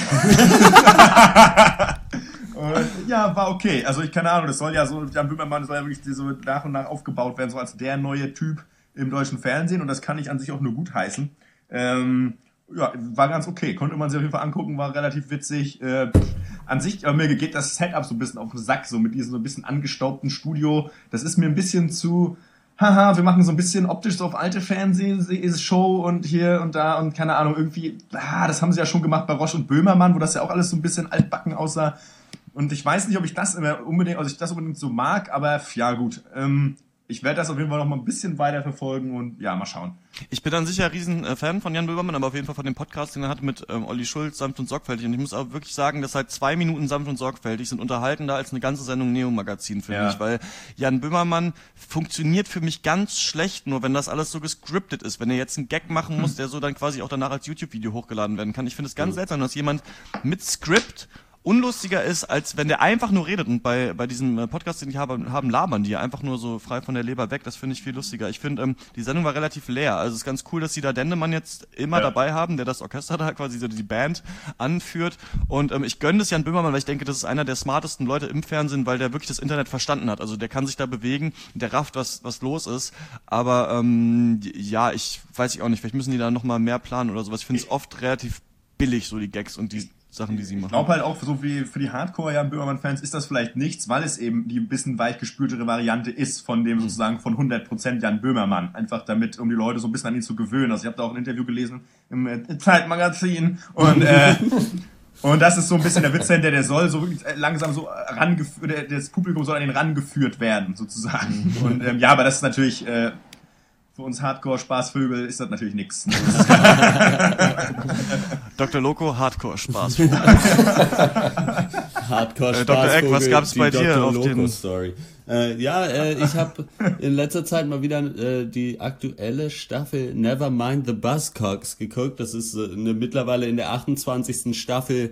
Speaker 1: Und, ja, war okay. Also keine Ahnung, das soll ja so, Jan Böhmermann soll ja wirklich so nach und nach aufgebaut werden, so als der neue Typ im deutschen Fernsehen. Und das kann ich an sich auch nur gut heißen. War ganz okay. Konnte man sich auf jeden Fall angucken, war relativ witzig. An sich, aber mir geht das Setup so ein bisschen auf den Sack, so mit diesem so ein bisschen angestaubten Studio. Das ist mir ein bisschen zu, wir machen so ein bisschen optisch so auf alte Fernsehshow und hier und da und keine Ahnung, irgendwie, das haben sie ja schon gemacht bei Roche und Böhmermann, wo das ja auch alles so ein bisschen altbacken aussah. Und ich weiß nicht, ob ich das unbedingt so mag, aber ja gut. ich werde das auf jeden Fall noch mal ein bisschen weiter verfolgen und ja, mal schauen.
Speaker 2: Ich bin dann sicher riesen Fan von Jan Böhmermann, aber auf jeden Fall von dem Podcast, den er hat mit Olli Schulz, Sanft und Sorgfältig. Und ich muss auch wirklich sagen, dass halt 2 Minuten Sanft und Sorgfältig sind unterhaltender als eine ganze Sendung Neo-Magazin für mich, weil Jan Böhmermann funktioniert für mich ganz schlecht, nur wenn das alles so gescriptet ist. Wenn er jetzt einen Gag machen muss, der so dann quasi auch danach als YouTube-Video hochgeladen werden kann. Ich finde es ganz seltsam, dass jemand mit Skript unlustiger ist, als wenn der einfach nur redet. Und bei diesem Podcast, den die haben, labern die ja einfach nur so frei von der Leber weg. Das finde ich viel lustiger. Ich finde, die Sendung war relativ leer. Also es ist ganz cool, dass sie da Dendemann jetzt immer dabei haben, der das Orchester da quasi so die Band anführt. Und ich gönne das Jan Böhmermann, weil ich denke, das ist einer der smartesten Leute im Fernsehen, weil der wirklich das Internet verstanden hat. Also der kann sich da bewegen, der rafft, was los ist. Aber ja, ich weiß auch nicht, vielleicht müssen die da nochmal mehr planen oder sowas. Ich finde es oft relativ billig, so die Gags und die Sachen, die sie machen.
Speaker 1: Ich glaube halt auch, so wie für die Hardcore-Jan Böhmermann-Fans ist das vielleicht nichts, weil es eben die ein bisschen weichgespültere Variante ist von dem sozusagen von 100% Jan Böhmermann. Einfach damit, um die Leute so ein bisschen an ihn zu gewöhnen. Also ich habe da auch ein Interview gelesen im Zeitmagazin und und das ist so ein bisschen der Witz dahinter, der soll so langsam so das Publikum soll an den rangeführt werden, sozusagen. Und ja, aber das ist natürlich für uns Hardcore-Spaßvögel ist das natürlich nichts.
Speaker 2: Dr. Loco, Hardcore-Spaßvögel.
Speaker 5: Hardcore-Spaßvögel.
Speaker 2: Dr. Eck, was gab's bei dir auf den...
Speaker 5: Story. Ich habe in letzter Zeit mal wieder die aktuelle Staffel Nevermind the Buzzcocks geguckt. Das ist eine mittlerweile in der 28. Staffel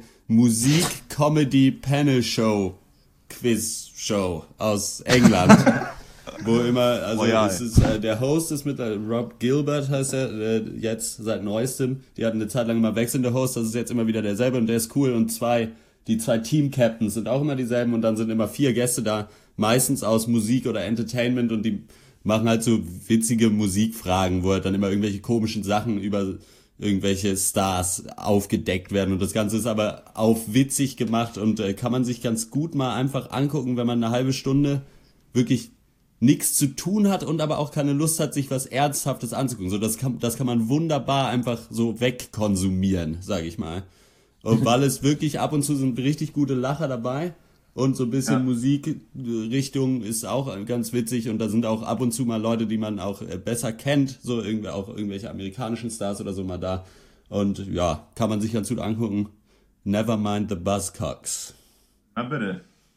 Speaker 5: Musik-Comedy-Panel-Show, Quiz-Show aus England. Wo immer, also es ist, der Host ist mit Rob Gilbert heißt er, jetzt seit neuestem. Die hatten eine Zeit lang immer wechselnde Hosts, das ist jetzt immer wieder derselbe und der ist cool. Und die zwei Team-Captains sind auch immer dieselben und dann sind immer 4 Gäste da, meistens aus Musik oder Entertainment und die machen halt so witzige Musikfragen, wo halt dann immer irgendwelche komischen Sachen über irgendwelche Stars aufgedeckt werden und das Ganze ist aber auf witzig gemacht und kann man sich ganz gut mal einfach angucken, wenn man eine halbe Stunde wirklich nichts zu tun hat und aber auch keine Lust hat, sich was Ernsthaftes anzugucken. So, das kann man wunderbar einfach so wegkonsumieren, sag ich mal. Und weil es wirklich ab und zu sind richtig gute Lacher dabei und so ein bisschen Musikrichtung ist auch ganz witzig und da sind auch ab und zu mal Leute, die man auch besser kennt, so irgendwie auch irgendwelche amerikanischen Stars oder so mal da. Und ja, kann man sich ganz gut angucken. Nevermind the Buzzcocks.
Speaker 1: Na bitte.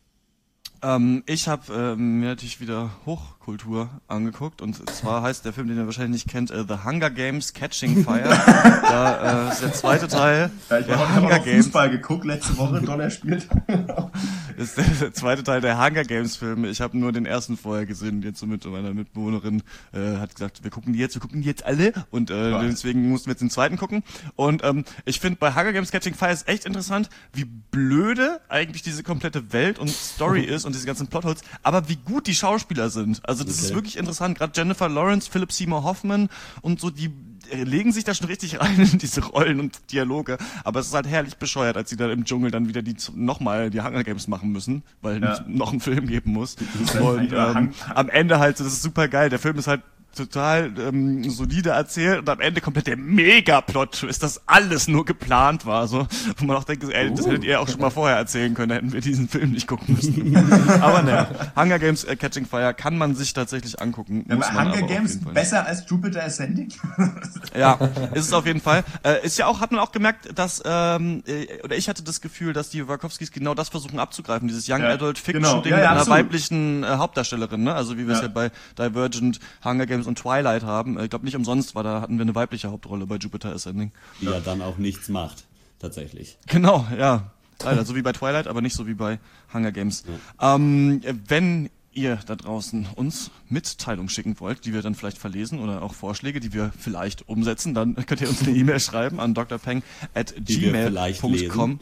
Speaker 2: Ich habe mir natürlich wieder Hochkultur angeguckt und zwar heißt der Film, den ihr wahrscheinlich nicht kennt, The Hunger Games Catching Fire. Da ist der zweite Teil
Speaker 1: der Hunger Games. Fußball geguckt letzte Woche, Donner spielt.
Speaker 2: Ist der zweite Teil der Hunger Games Filme. Ich habe nur den ersten vorher gesehen. Jetzt so mit meiner Mitbewohnerin hat gesagt, wir gucken die jetzt alle und deswegen mussten wir jetzt den zweiten gucken. Und ich finde bei Hunger Games Catching Fire ist echt interessant, wie blöde eigentlich diese komplette Welt und Story ist und diese ganzen Plotholes, aber wie gut die Schauspieler sind. Also das ist wirklich interessant. Gerade Jennifer Lawrence, Philip Seymour Hoffman und so, die legen sich da schon richtig rein in diese Rollen und Dialoge. Aber es ist halt herrlich bescheuert, als sie dann im Dschungel dann wieder nochmal die Hunger Games machen müssen, weil noch einen Film geben muss. Und am Ende halt, das ist super geil. Der Film ist halt total solide erzählt und am Ende komplett der Mega-Plot-Twist, dass alles nur geplant war. So, wo man auch denkt, ey, das hättet ihr auch schon mal vorher erzählen können, da hätten wir diesen Film nicht gucken müssen. Aber naja, Hunger Games Catching Fire kann man sich tatsächlich angucken.
Speaker 1: Aber Hunger Games besser als Jupiter Ascending?
Speaker 2: Ja, ist es auf jeden Fall. Ist ja auch, hat man auch gemerkt, dass, oder ich hatte das Gefühl, dass die Wachowskis genau das versuchen abzugreifen, dieses Young Adult Fiction-Ding mit einer weiblichen Hauptdarstellerin, ne? Also wie wir es ja bei Divergent, Hunger Games und Twilight haben. Ich glaube nicht umsonst da hatten wir eine weibliche Hauptrolle bei Jupiter Ascending.
Speaker 5: Die ja dann auch nichts macht, tatsächlich.
Speaker 2: Genau, ja. Leider, so wie bei Twilight, aber nicht so wie bei Hunger Games. Ja. Wenn ihr da draußen uns Mitteilungen schicken wollt, die wir dann vielleicht verlesen oder auch Vorschläge, die wir vielleicht umsetzen, dann könnt ihr uns eine E-Mail schreiben an drpeng@gmail.com.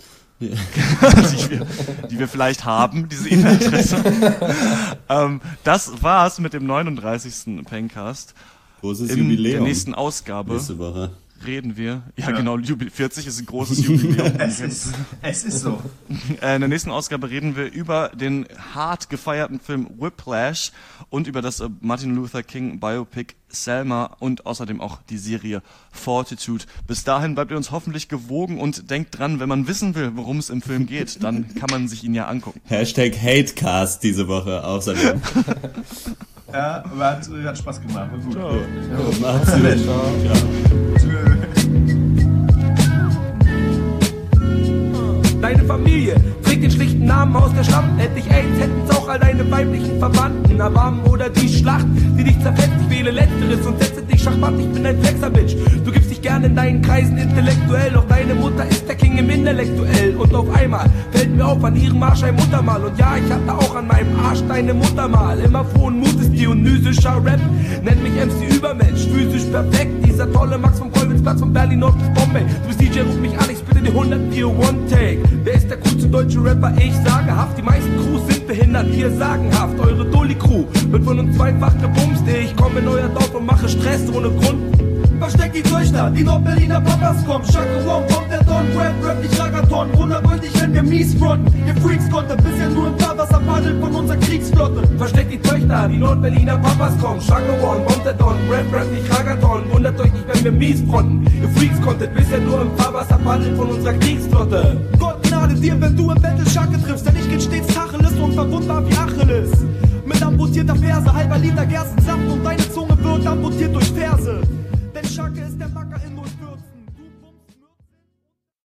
Speaker 2: die wir vielleicht haben, diese E-Mail-Adresse. Das war's mit dem 39. Pencast.
Speaker 5: Großes Jubiläum.
Speaker 2: In der nächsten Ausgabe
Speaker 5: nächste Woche
Speaker 2: reden wir. Ja, genau, 40 ist ein großes Jubiläum.
Speaker 1: Es ist so.
Speaker 2: In der nächsten Ausgabe reden wir über den hart gefeierten Film Whiplash und über das Martin Luther King Biopic Selma und außerdem auch die Serie Fortitude. Bis dahin bleibt ihr uns hoffentlich gewogen und denkt dran, wenn man wissen will, worum es im Film geht, dann kann man sich ihn ja angucken.
Speaker 5: #Hatecast diese Woche außerdem.
Speaker 1: Ja, aber hat Spaß gemacht. War gut.
Speaker 5: Ciao. Ja, macht's gut.
Speaker 1: Ciao.
Speaker 9: Deine Familie trägt den schlichten Namen aus der Schlacht. Hätte ich AIDS, hätten's auch all deine weiblichen Verwandten. Erbarmen oder die Schlacht, die dich zerfetzt. Ich wähle Letzteres und setze dich schachmatt. Ich bin ein Flexer-Bitch. Du gibst dich gern in deinen Kreisen intellektuell. Doch deine Mutter ist der King im Intellektuell. Und auf einmal fällt mir auf an ihrem Arsch ein Muttermal. Und ja, ich hatte auch an meinem Arsch deine Mutter mal. Immer frohen Mutes, dionysischer Rap. Nenn mich MC Übermensch, physisch perfekt. Dieser tolle Max vom Kolbensplatz von Berlin Nord bis Bombay. Du bist DJ, ruf mich an, ich spiele die 104 One-Take. Wer ist der coolste deutsche Rapper? Ich sage haft, die meisten Crews sind behindert, ihr sagenhaft. Eure Dulli-Crew wird von uns zweifach gebumst. Ich komme in euer Dorf und mache Stress ohne Grund. Versteckt die Züchter, die Nord-Berliner Papas kommen. Shaka Wow, kommt der Don, Rap, nicht Ragaton. Wundert euch nicht, wenn wir mies fronten. Ihr Freaks konntet bisher nur ein paar Wasser paddeln von unserer Kriegsflotte. Versteckt die Züchter, die Nord-Berliner Papas kommen. Shaka Wow, kommt der Don, Rap, nicht Ragaton. Wundert euch nicht, wenn wir mies fronten. Ihr Freaks konntet bisher nur ein paar Wasser paddeln von unserer Kriegsflotte. Gott gnade dir, wenn du im Battle Schacke triffst. Denn ich geht stets Tacheles und verwundbar wie Achilles. Mit amputierter Ferse, halber Liter Gerstensaft und deine Zunge wird amputiert durch